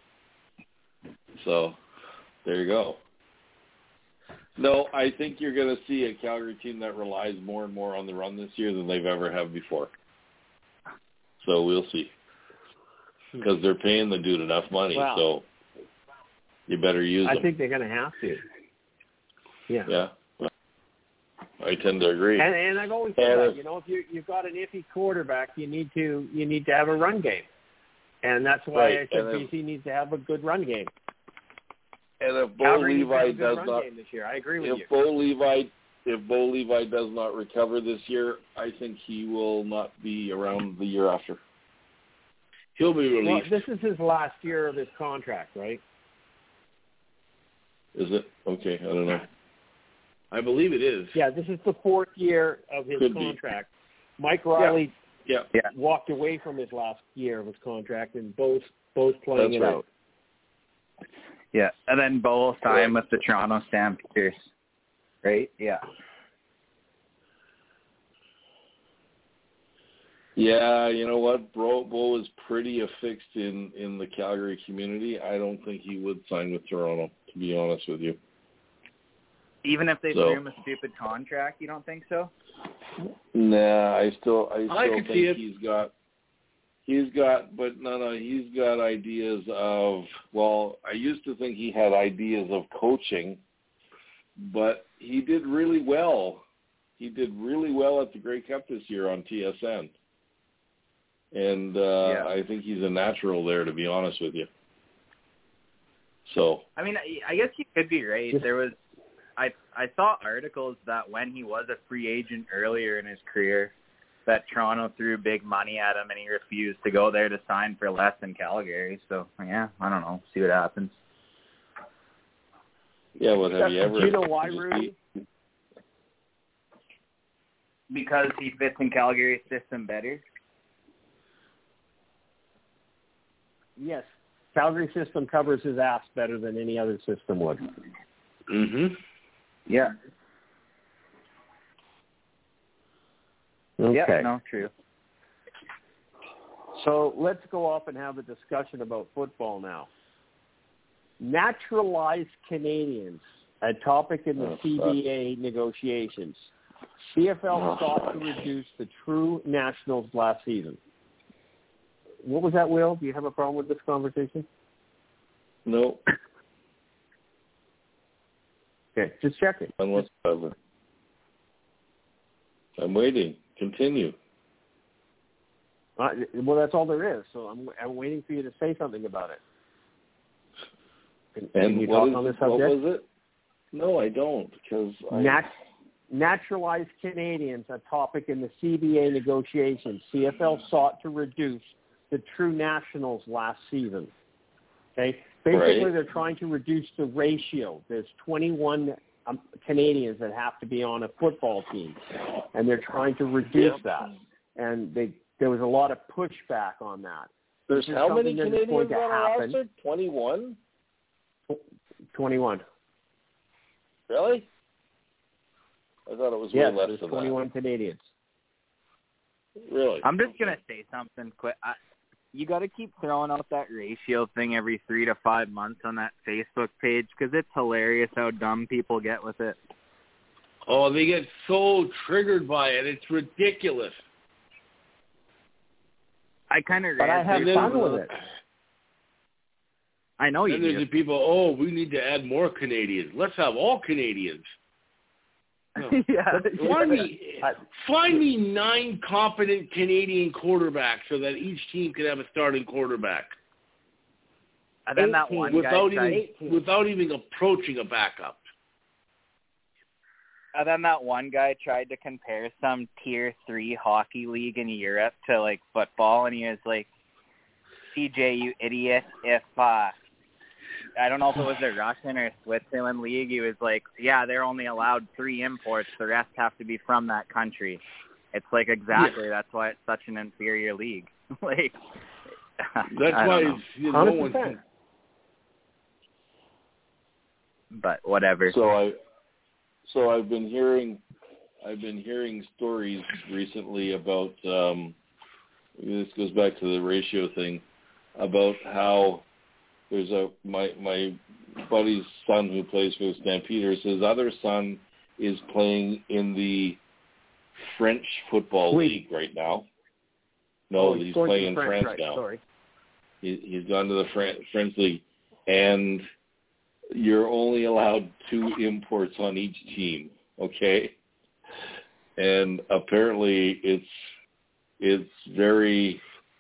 so there you go. No, I think you're going to see a Calgary team that relies more and more on the run this year than they've ever have before. So we'll see. Because they're paying the dude enough money, so you better use them. I think they're going to have to. Yeah. Yeah. I tend to agree. And I've always said that, you know, if you've got an iffy quarterback, you need to have a run game. And that's why I said BC needs to have a good run game. And if Bo Levi does not, this year. I agree with you. If Bo Levi does not recover this year, I think he will not be around the year after. He'll be released. Well, this is his last year of his contract, right? Is it? Okay, I don't know. I believe it is. Yeah, this is the 4th year of his contract. Mike Riley walked away from his last year of his contract, and both playing it out. Yeah, and then Bo will sign with the Toronto Stampeders, right? Yeah. Yeah, you know what? Bo is pretty affixed in the Calgary community. I don't think he would sign with Toronto, to be honest with you. Even if they threw him a stupid contract, you don't think so? Nah, I still think he's got ideas of, well, I used to think he had ideas of coaching, but he did really well. He did really well at the Grey Cup this year on TSN. And I think he's a natural there, to be honest with you. So I mean, I guess you could be right. There was, I saw articles that when he was a free agent earlier in his career, that Toronto threw big money at him and he refused to go there to sign for less than Calgary. So yeah, I don't know. See what happens. Yeah, what have you ever? Do you know why, Rudy? Because he fits in Calgary's system better. Yes. Calgary system covers his ass better than any other system would. Mm-hmm. Yeah. Okay. Yeah, no, true. So let's go off and have a discussion about football now. Naturalized Canadians, a topic in the CBA negotiations. CFL sought to reduce the true nationals last season. What was that, Will? Do you have a problem with this conversation? No. Okay, just checking. Whatsoever. I'm waiting. Continue. Well, that's all there is. So I'm waiting for you to say something about it. Can you talk on this subject? What was it? No, I don't, because naturalized Canadians, a topic in the CBA negotiations. CFL sought to reduce the true nationals last season. Okay, basically they're trying to reduce the ratio. There's 21 Canadians that have to be on a football team, and they're trying to reduce that. And there was a lot of pushback on that. There's how many Canadians on our roster? 21? 21. Really? I thought it was way less than 21 Canadians. Really? I'm just going to say something quick. You got to keep throwing out that ratio thing every 3 to 5 months on that Facebook page because it's hilarious how dumb people get with it. Oh, they get so triggered by it. It's ridiculous. I kind of But I have fun with it. I know you do. And there's the people, we need to add more Canadians. Let's have all Canadians. No. Yeah. Find me 9 competent Canadian quarterbacks so that each team can have a starting quarterback. And then that one without even approaching a backup. And then that one guy tried to compare some Tier 3 hockey league in Europe to, like, football, and he was like, CJ, you idiot, if, I don't know if it was the Russian or Switzerland league, he was like, yeah, they're only allowed 3 imports, the rest have to be from that country. It's like, exactly, that's why it's such an inferior league. Like, that's why no one's... But whatever. So I've been hearing stories recently about this goes back to the ratio thing about how there's my buddy's son who plays for the Stampeders. His other son is playing in the French football league right now. No, he's playing in France now. Sorry. He's gone to the French league, and you're only allowed 2 imports on each team, okay? And apparently it's very,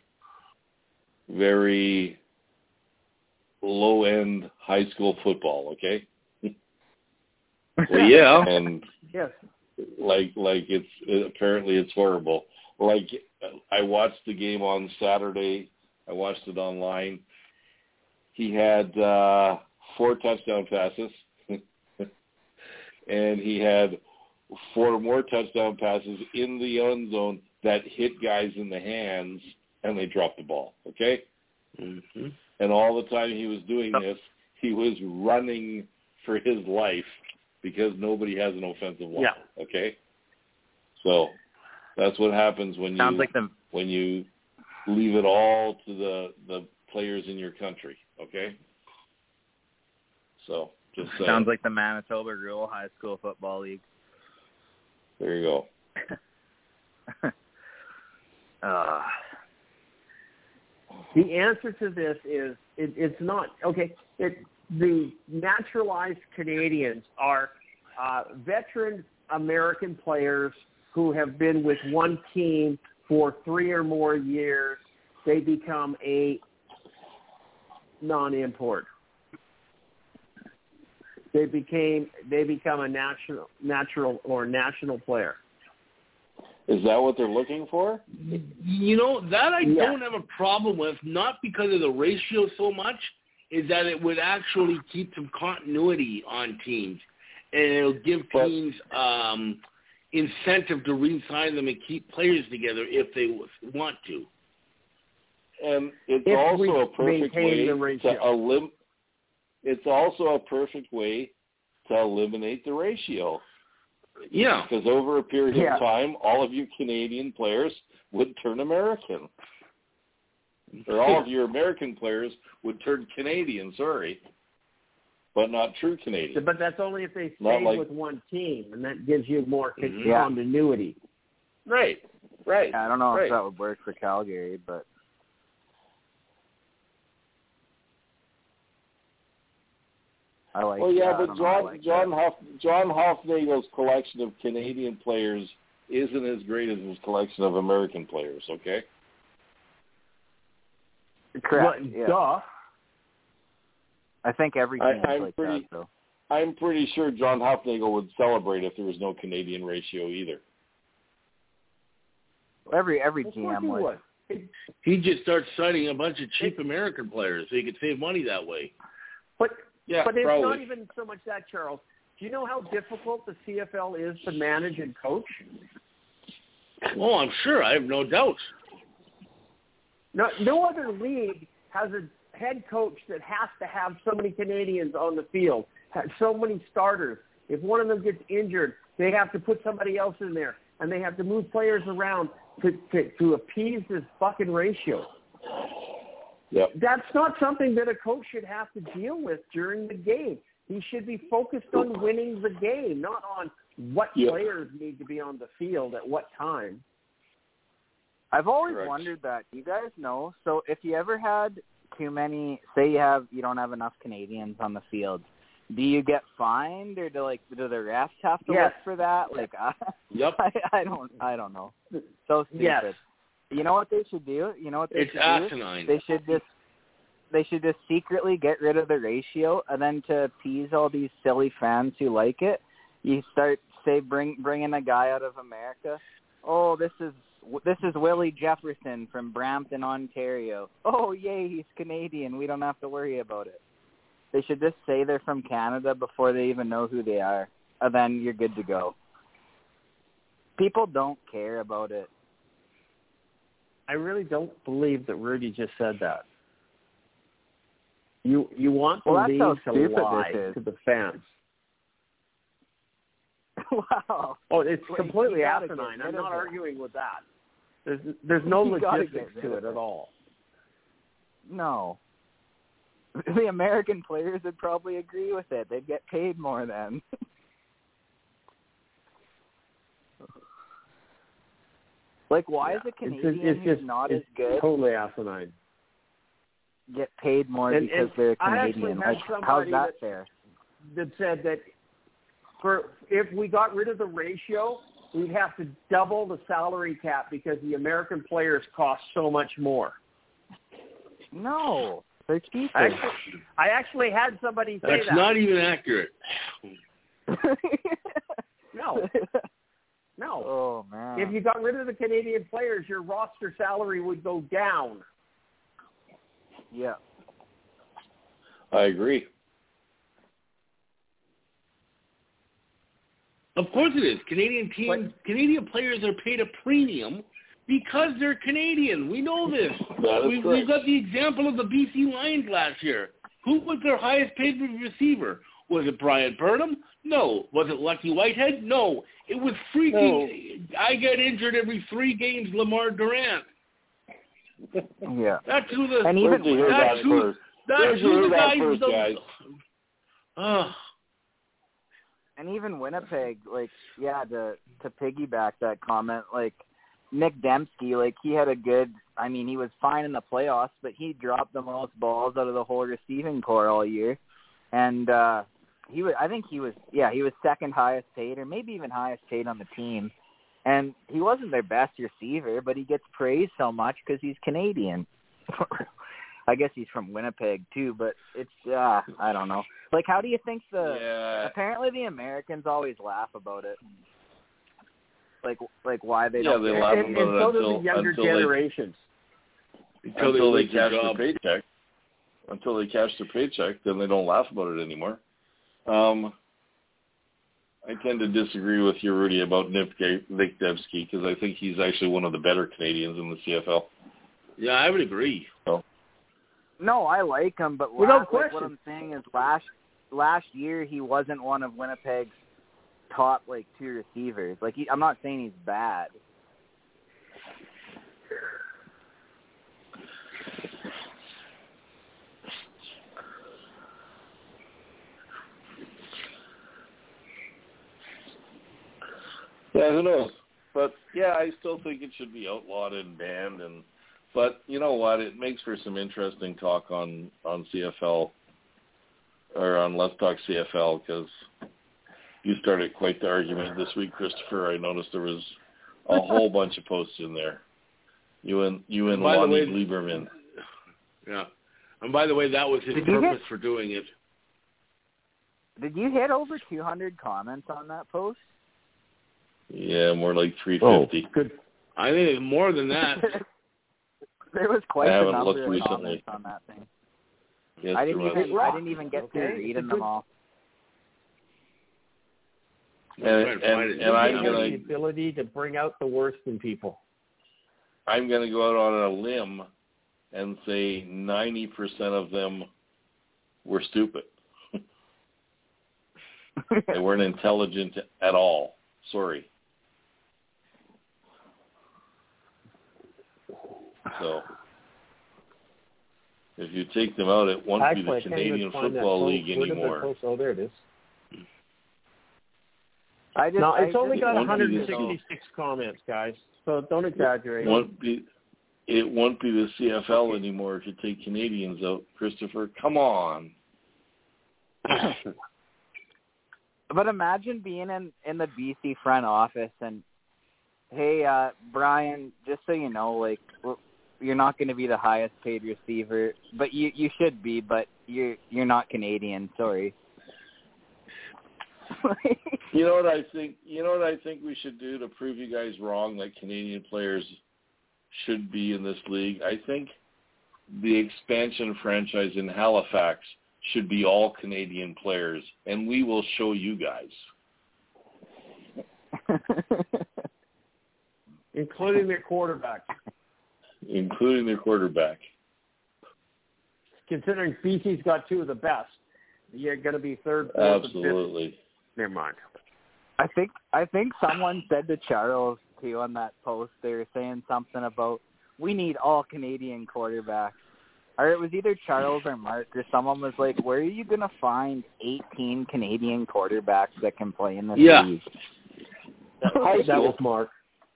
very low-end high school football, okay? Well, yeah. And yes. Like apparently it's horrible. Like, I watched the game on Saturday. I watched it online. He had 4 touchdown passes, and he had 4 more touchdown passes in the end zone that hit guys in the hands, and they dropped the ball, okay? Mm-hmm. And all the time he was doing this, he was running for his life because nobody has an offensive line, okay? So that's what happens when when you leave it all to the players in your country, okay? So just saying. Sounds like the Manitoba Rural High School Football League. There you go. The answer to this is it's not okay. The naturalized Canadians are veteran American players who have been with one team for 3 or more years, they become a non-import. They become a national player. Is that what they're looking for? You know, that I don't have a problem with, not because of the ratio so much, is that it would actually keep some continuity on teams. And it'll give teams incentive to re-sign them and keep players together if they want to. And it's also a perfect way to It's also a perfect way to eliminate the ratio. Yeah. Because over a period of time, all of you Canadian players would turn American. Or all of your American players would turn Canadian, but not true Canadian. But that's only if they stay with one team, and that gives you more continuity. Right. Yeah, I don't know if that would work for Calgary, but... but John Hofnagel's collection of Canadian players isn't as great as his collection of American players, okay? Correct. Duh. I think every team is like that, though. I'm pretty sure John Hofnagel would celebrate if there was no Canadian ratio either. Every GM would. He'd just start signing a bunch of cheap American players so he could save money that way. But it's probably. not even so much that, Charles. Do you know how difficult the CFL is to manage and coach? Oh, I'm sure. I have no doubt. No other league has a head coach that has to have so many Canadians on the field, so many starters. If one of them gets injured, they have to put somebody else in there, and they have to move players around to appease this fucking ratio. Yep. That's not something that a coach should have to deal with during the game. He should be focused on winning the game, not on what players need to be on the field at what time. I've always wondered that. You guys know, so if you ever had too many, say you don't have enough Canadians on the field, do you get fined, or do the refs have to look for that? Yep. I don't know. So stupid. Yes. You know what they should do? It's asinine. They should just secretly get rid of the ratio, and then to appease all these silly fans who like it, you start bringing a guy out of America. Oh, this is Willie Jefferson from Brampton, Ontario. Oh, yay, he's Canadian. We don't have to worry about it. They should just say they're from Canada before they even know who they are, and then you're good to go. People don't care about it. I really don't believe that Rudy just said that. You want the league to lie to the fans. Wow. Oh, it's completely asinine. I'm not arguing with that. There's no logistics to it at all. No. The American players would probably agree with it. They'd get paid more then. Why is a Canadian who's not as good totally asinine get paid more because they're Canadian? How's that fair? That said that if we got rid of the ratio, we'd have to double the salary cap because the American players cost so much more. No, they're cheaper. I actually had somebody say That's not even accurate. No. Oh, man. If you got rid of the Canadian players, your roster salary would go down. Yeah. I agree. Of course it is. Canadian players are paid a premium because they're Canadian. We know this. We've got the example of the BC Lions last year. Who was their highest paid receiver? Was it Brian Burnham? No. Was it Lucky Whitehead? No. It was freaking, I get injured every 3 games, Lamar Durant. Yeah. That's who the... And even that's who the guys... And even Winnipeg, to piggyback that comment, Nick Dembski, he had a good, he was fine in the playoffs, but he dropped the most balls out of the whole receiving core all year. And I think he was second highest paid, or maybe even highest paid on the team. And he wasn't their best receiver, but he gets praised so much because he's Canadian. I guess he's from Winnipeg too, but it's I don't know. Like, how do you think apparently the Americans always laugh about it. Like why they don't. They laugh about and it so do the younger generations. Until they cash their paycheck. Until they cash their paycheck, then they don't laugh about it anymore. I tend to disagree with you, Rudy, about Nick Devsky, because I think he's actually one of the better Canadians in the CFL. Yeah, I would agree. So. No, I like him, but what I'm saying is last year he wasn't one of Winnipeg's top, 2 receivers. I'm not saying he's bad. Yeah, who knows? But, I still think it should be outlawed and banned. But you know what? It makes for some interesting talk on CFL, or on Let's Talk CFL, because you started quite the argument this week, Christopher. I noticed there was a whole bunch of posts in there. You and Lonnie Lieberman. Yeah. And by the way, that was his purpose for doing it. Did you hit over 200 comments on that post? Yeah, more like 350. Oh, good. I think it's more than that. There was quite a number of recently. comments on that thing. Yes, I didn't even get to reading them all. And I'm going the ability to bring out the worst in people. I'm going to go out on a limb and say 90% of them were stupid. They weren't intelligent at all. Sorry. So, if you take them out, it won't be the Canadian Football League anymore. Oh, there it is. It's only got 166 comments, guys. So don't exaggerate. It won't be the CFL anymore if you take Canadians out, Christopher. Come on. But imagine being in the BC front office and, hey, Brian, just so you know, you're not going to be the highest paid receiver, but you should be, but you're not Canadian. Sorry. You know what I think? You know what I think we should do to prove you guys wrong that Canadian players should be in this league? I think the expansion franchise in Halifax should be all Canadian players, and we will show you guys. Including their quarterback. Including their quarterback. Considering BC's got 2 of the best, you're going to be third. Absolutely. Never mind. I think someone said to Charles, too, on that post, they were saying something about, we need all Canadian quarterbacks. Or it was either Charles or Mark, or someone was like, where are you going to find 18 Canadian quarterbacks that can play in this league? That was Mark.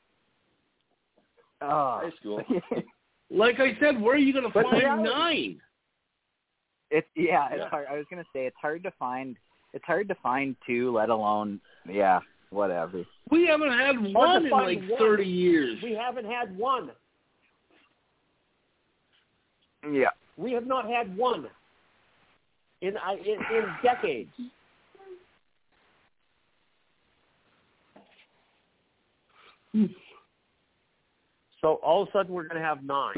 Oh. High school. Like I said, where are you going to find 9? It's hard. I was going to say it's hard to find 2, let alone whatever. We haven't had one in 30 years. We haven't had one. Yeah. We have not had one in decades. So all of a sudden we're going to have 9.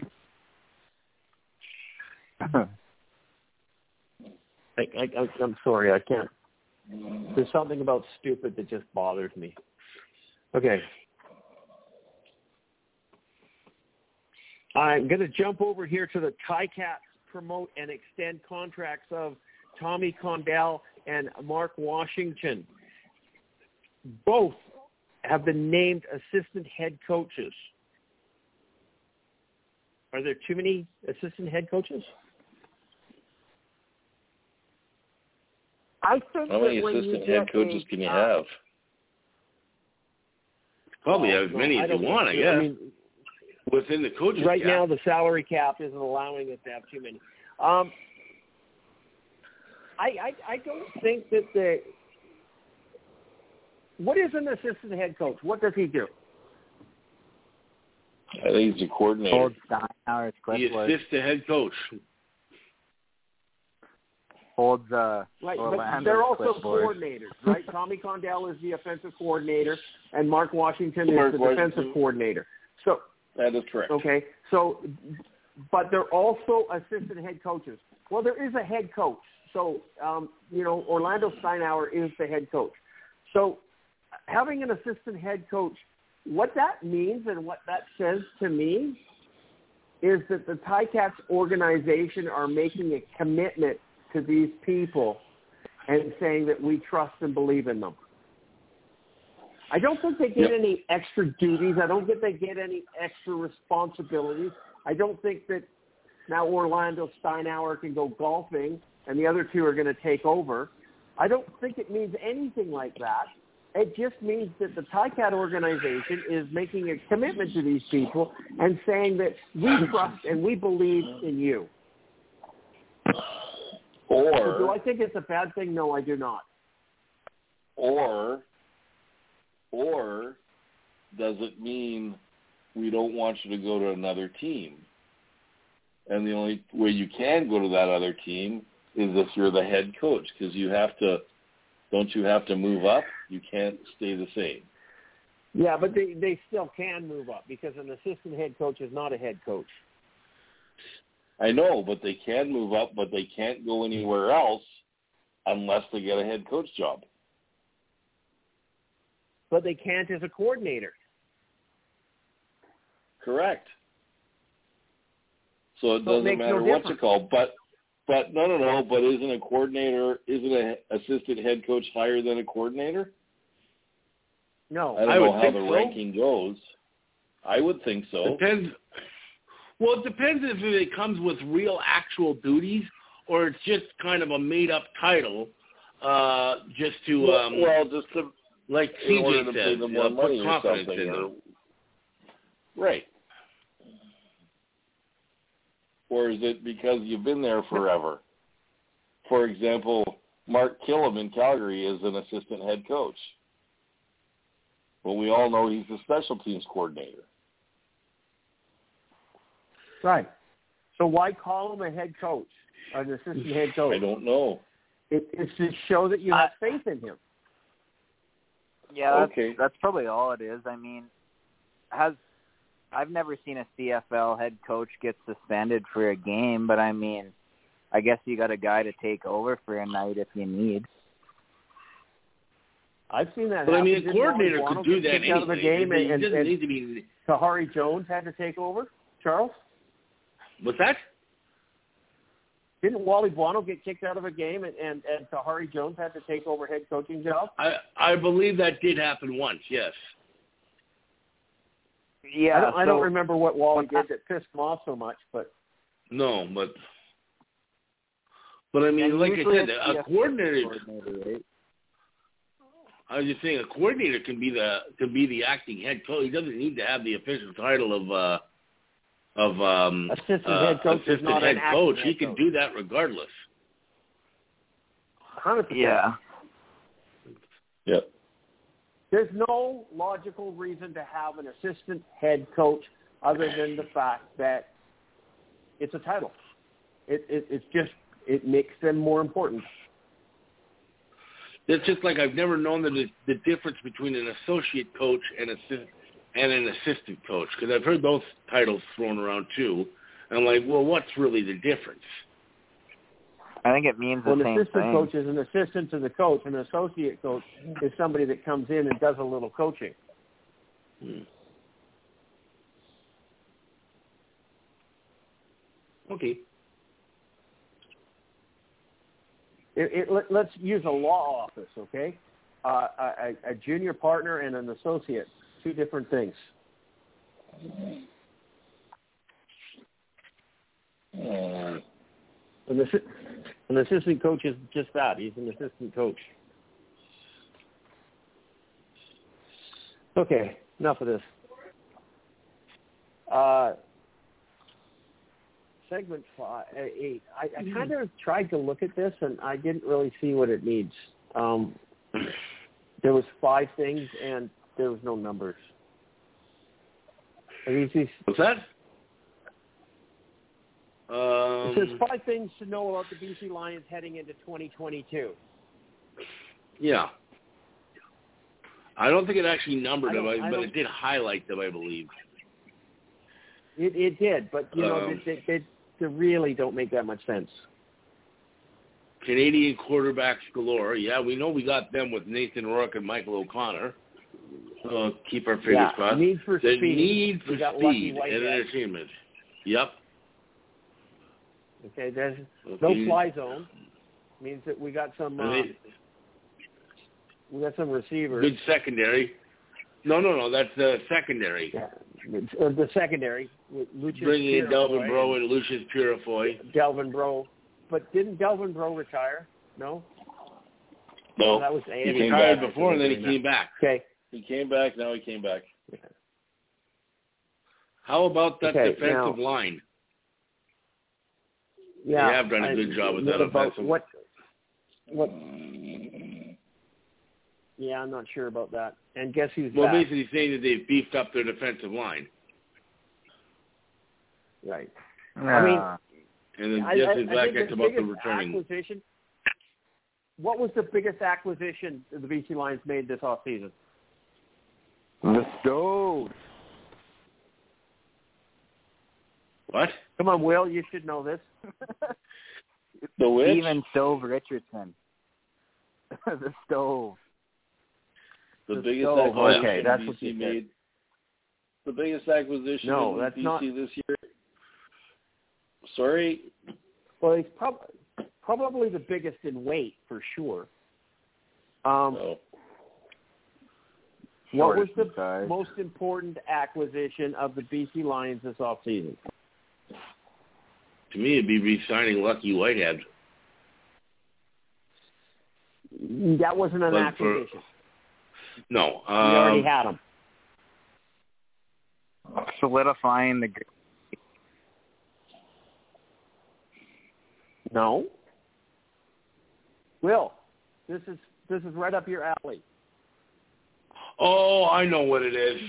I'm sorry, I can't. There's something about stupid that just bothers me. Okay. I'm going to jump over here to the Ticats promote and extend contracts of Tommy Condell and Mark Washington. Both have been named assistant head coaches. Are there too many assistant head coaches? I think how many assistant head coaches can you have? Probably as many as you want, I guess. I mean, within the coaches right cap. Now, the salary cap isn't allowing us to have too many. I don't think that what is an assistant head coach? What does he do? I think he's a coordinator. Old Steinhauer's He assists the head coach. Holds right, but they're also coordinators, right? Tommy Condell is the offensive coordinator, and Mark Washington is the defensive coordinator. So that is correct. Okay, so but they're also assistant head coaches. Well, there is a head coach. So Orlando Steinauer is the head coach. So having an assistant head coach, what that means and what that says to me is that the Ticats organization are making a commitment to these people and saying that we trust and believe in them. I don't think they get any extra duties. I don't think they get any extra responsibilities. I don't think that now Orlando Steinauer can go golfing and the other two are going to take over. I don't think it means anything like that. It just means that the Ticat organization is making a commitment to these people and saying that we trust and we believe in you. Or do I think it's a bad thing? No, I do not. Or does it mean we don't want you to go to another team? And the only way you can go to that other team is if you're the head coach, because don't you have to move up? You can't stay the same. Yeah, but they still can move up because an assistant head coach is not a head coach. I know, but they can move up, but they can't go anywhere else unless they get a head coach job. But they can't as a coordinator. Correct. So it doesn't matter what you call. But no. But isn't an assistant head coach higher than a coordinator? No. I don't know how the ranking goes. I would think so. Depends. Well, it depends if it comes with real actual duties or it's just kind of a made-up title just to like CJ said, put confidence in them. Right. Or is it because you've been there forever? For example, Mark Killam in Calgary is an assistant head coach. Well, we all know he's the special teams coordinator. Right. So why call him a head coach, an assistant head coach? I don't know. It's to show that you have faith in him. Yeah, that's probably all it is. I mean, I've never seen a CFL head coach get suspended for a game, but I mean, I guess you got a guy to take over for a night if you need. I've seen that. But happen. I mean, a coordinator could do that anyway. Out of the game he and doesn't need to be. Tahari Jones had to take over. Charles, what's that? Didn't Wally Buono get kicked out of a game and Tahari Jones had to take over head coaching job? I believe that did happen once. Yes. Yeah, I don't remember what Wally did that pissed him off so much, but no, but I mean, like I said, a coordinator. Right? I was just saying, a coordinator can be the acting head coach. He doesn't need to have the official title of assistant head coach. Assistant head coach. He can do that regardless. 100%. Yeah. Yep. There's no logical reason to have an assistant head coach other than the fact that it's a title. It makes them more important. It's just like I've never known the difference between an associate coach and an assistant coach, because I've heard those titles thrown around too. And I'm like, well, what's really the difference? I think it means the same thing. An assistant coach is an assistant to the coach. An associate coach is somebody that comes in and does a little coaching. Okay. Let's use a law office, okay? A junior partner and an associate, two different things. An assistant coach is just that. He's an assistant coach. Okay, enough of this. segment 8. I kind of tried to look at this, and I didn't really see what it needs. There was 5 things, and there was no numbers. What's that? It says 5 things to know about the BC Lions heading into 2022. Yeah. I don't think it actually numbered them, but it did highlight them, I believe. It did, but, they really don't make that much sense. Canadian quarterbacks galore. Yeah, we know we got them with Nathan Rourke and Michael O'Connor. Keep our fingers crossed. Need for the speed. Need for speed and entertainment. Yep. Okay, there's no fly zone. Means that we got some receivers. Good secondary. No, that's the secondary. Yeah. The secondary. Lucius Bringing in Delvin Breaux and Lucius Purifoy. Delvin Breaux. But didn't Delvin Breaux retire? No? No. That was he retired before and then he came back. Okay. He came back, now he came back. Yeah. How about that defensive line? Yeah. They have done a good job with that offensive. What? Yeah, I'm not sure about that. And guess who's back? Basically saying that they've beefed up their defensive line. Right. I mean, and then Jesse Blackhead's about the returning. What was the biggest acquisition the BC Lions made this offseason? The Stoves. What? Come on, Will, you should know this. The which? Steven Stove Richardson. The Stove. The biggest acquisition okay, that's BC what you made. The biggest acquisition in BC this year. Sorry? Well, he's probably the biggest in weight, for sure. What was the most important acquisition of the BC Lions this offseason? To me, it'd be re-signing Lucky Whitehead. That wasn't an acquisition. No. We already had him. Solidifying the... No. Will, this is right up your alley. Oh, I know what it is.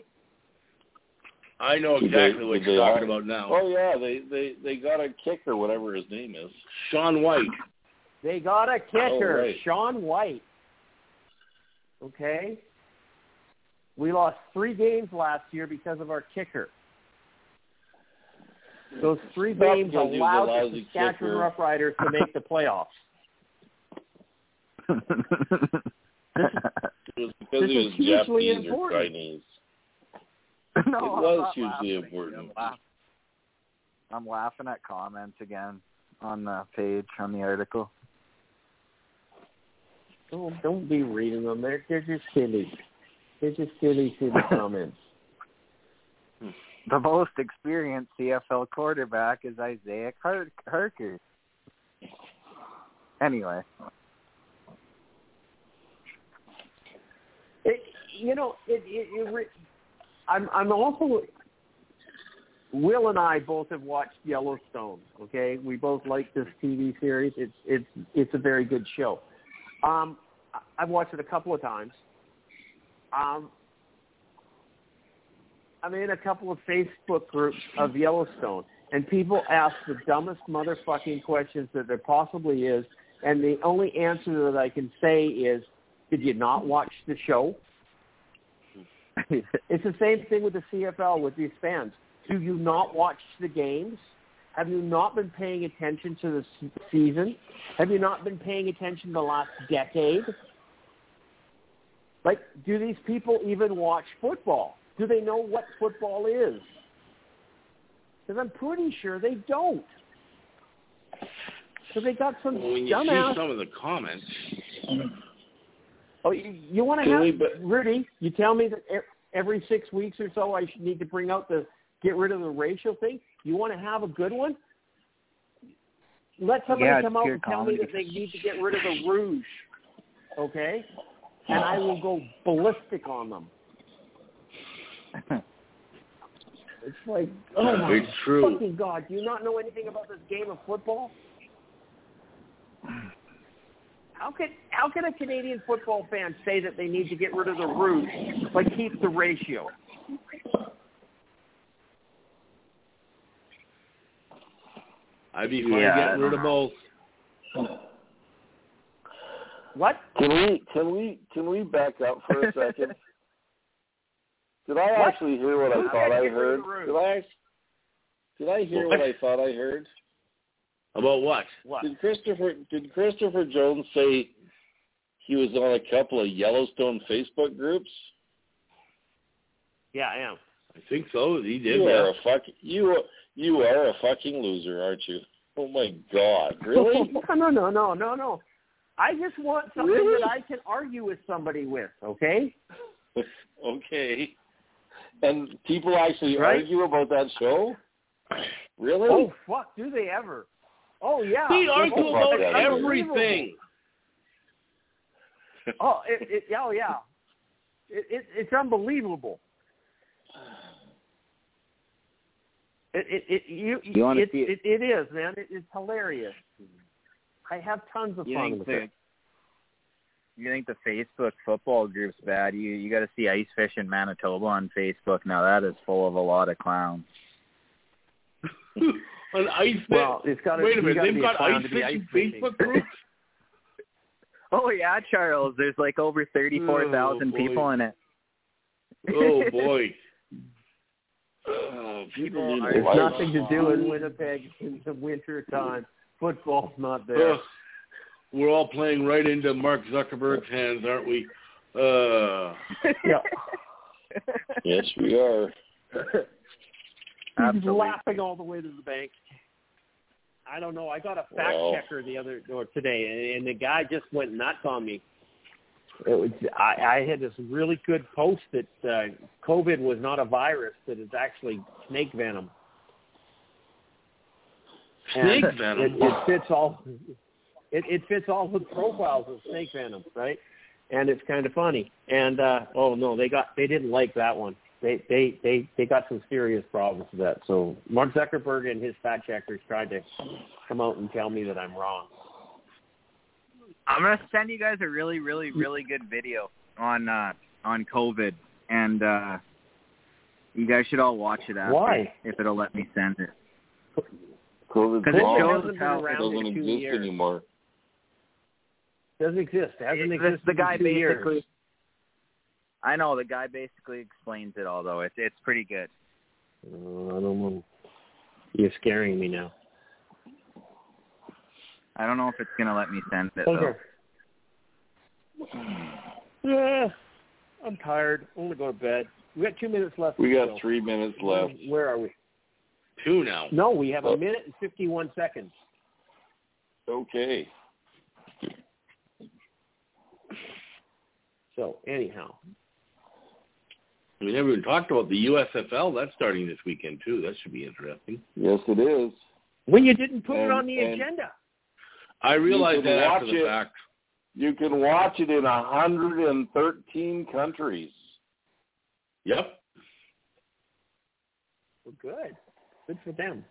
I know exactly what you're talking about now. Oh yeah, they got a kicker, whatever his name is. Shaun White. They got a kicker, right. Shaun White. Okay? We lost 3 games last year because of our kicker. Those 3 games allowed the Saskatchewan Roughriders to make the playoffs. It was because he was Japanese or Chinese. No, it was hugely important. I'm laughing at comments again on the page, on the article. Don't be reading them. They're just silly. They're just silly comments. The most experienced CFL quarterback is Isaiah Harker. Anyway. I'm also... Will and I both have watched Yellowstone, okay? We both like this TV series. It's a very good show. I've watched it a couple of times. I'm in a couple of Facebook groups of Yellowstone, and people ask the dumbest motherfucking questions that there possibly is, and the only answer that I can say is, did you not watch the show? It's the same thing with the CFL with these fans. Do you not watch the games? Have you not been paying attention to the season? Have you not been paying attention the last decade? Like, do these people even watch football? Do they know what football is? Because I'm pretty sure they don't. So they got some when you dumbass... see some of the comments... Oh, you want to have... Rudy, you tell me that every 6 weeks or so I need to bring out get rid of the racial thing? You want to have a good one? Let somebody come out and tell me that they need to get rid of the rouge, okay? And I will go ballistic on them. It's like, oh my it's true. fucking God, do you not know anything about this game of football? How can a Canadian football fan say that they need to get rid of the root but keep the ratio? I'd be fine getting rid of both. What? Can we back up for a second? Did I actually hear what I thought I heard? Did I hear what I thought I heard? About what? Did Christopher Jones say he was on a couple of Yellowstone Facebook groups? Yeah, I am. I think so. He did. You are a fucking loser, aren't you? Oh my God! Really? No. I just want something that I can argue with somebody with. Okay. Okay. And people actually argue about that show? Really? Oh fuck! Do they ever? Oh yeah. We argue about everything. Oh yeah. It's unbelievable. It is, man. It's hilarious. I have tons of fun with it. You think the Facebook football group's bad? You got to see Ice Fish in Manitoba on Facebook. Now that is full of a lot of clowns. An Ice Fish? Well, wait a minute. They've got Ice Fish in Facebook groups? Oh yeah, Charles. There's like over 34,000 people in it. Oh boy. There's nothing to do in Winnipeg in the winter time. Football's not there. We're all playing right into Mark Zuckerberg's hands, aren't we? Yeah. Yes, we are. He's laughing all the way to the bank. I don't know. I got a fact checker today, and the guy just went nuts on me. I had this really good post that COVID was not a virus, that it's actually snake venom. Snake venom? It fits all. It fits all the profiles of snake venom, right? And it's kind of funny. And they didn't like that one. They got some serious problems with that. So Mark Zuckerberg and his fact checkers tried to come out and tell me that I'm wrong. I'm gonna send you guys a really, really, really good video on COVID, and you guys should all watch it after. Why? If it'll let me send it. COVID doesn't exist anymore. Doesn't exist. It hasn't existed the guy in 2 years. basically. I know the guy basically explains it all, though. It's pretty good. I don't know. You're scaring me now. I don't know if it's gonna let me send it. Okay. Yeah, I'm tired. I'm gonna go to bed. We got 2 minutes left. We got 3 minutes left. Where are we? 2 now. No, we have a minute and 51 seconds. Okay. So anyhow, we never even talked about the USFL. That's starting this weekend too. That should be interesting. Yes, it is. When you didn't put it on the agenda. I realized that after the fact. You can watch it in 113 countries. Yep. Well, good. Good for them.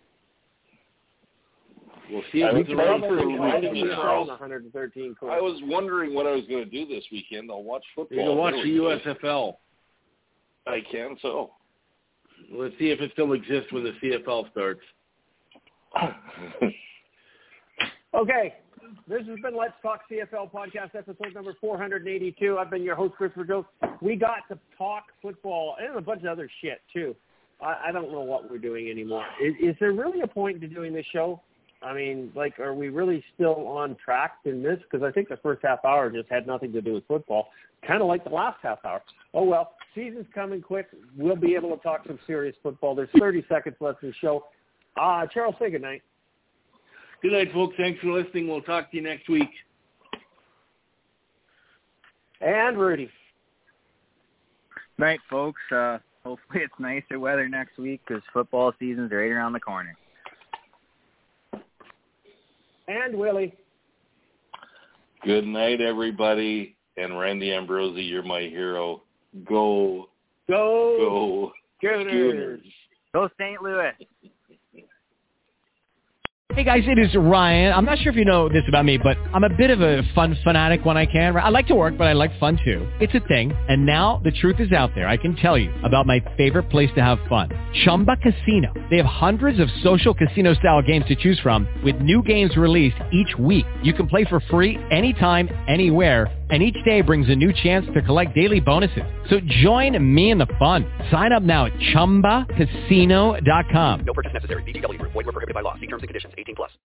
We'll see if it's around for a weekend. 113 I was wondering what I was going to do this weekend. I'll watch football. You can watch the USFL. I can so. Let's see if it still exists when the CFL starts. Okay. This has been Let's Talk CFL Podcast, episode number 482. I've been your host, Christopher Jones. We got to talk football and a bunch of other shit, too. I don't know what we're doing anymore. Is there really a point to doing this show? I mean, like, are we really still on track in this? Because I think the first half hour just had nothing to do with football, kind of like the last half hour. Oh, well, season's coming quick. We'll be able to talk some serious football. There's 30 seconds left in the show. Charles, say goodnight. Good night, folks. Thanks for listening. We'll talk to you next week. And Rudy. Night, folks. Hopefully it's nicer weather next week because football season's right around the corner. And Willie. Good night, everybody. And Randy Ambrosi, you're my hero. Go. Go. Gooners. Go St. Louis. Hey guys, it is Ryan. I'm not sure if you know this about me, but I'm a bit of a fun fanatic when I can. I like to work, but I like fun too. It's a thing. And now the truth is out there. I can tell you about my favorite place to have fun. Chumba Casino. They have hundreds of social casino style games to choose from with new games released each week. You can play for free anytime, anywhere. And each day brings a new chance to collect daily bonuses. So join me in the fun. Sign up now at ChumbaCasino.com. No purchase necessary. VGW Group. Void where prohibited by law. See terms and conditions. 18+.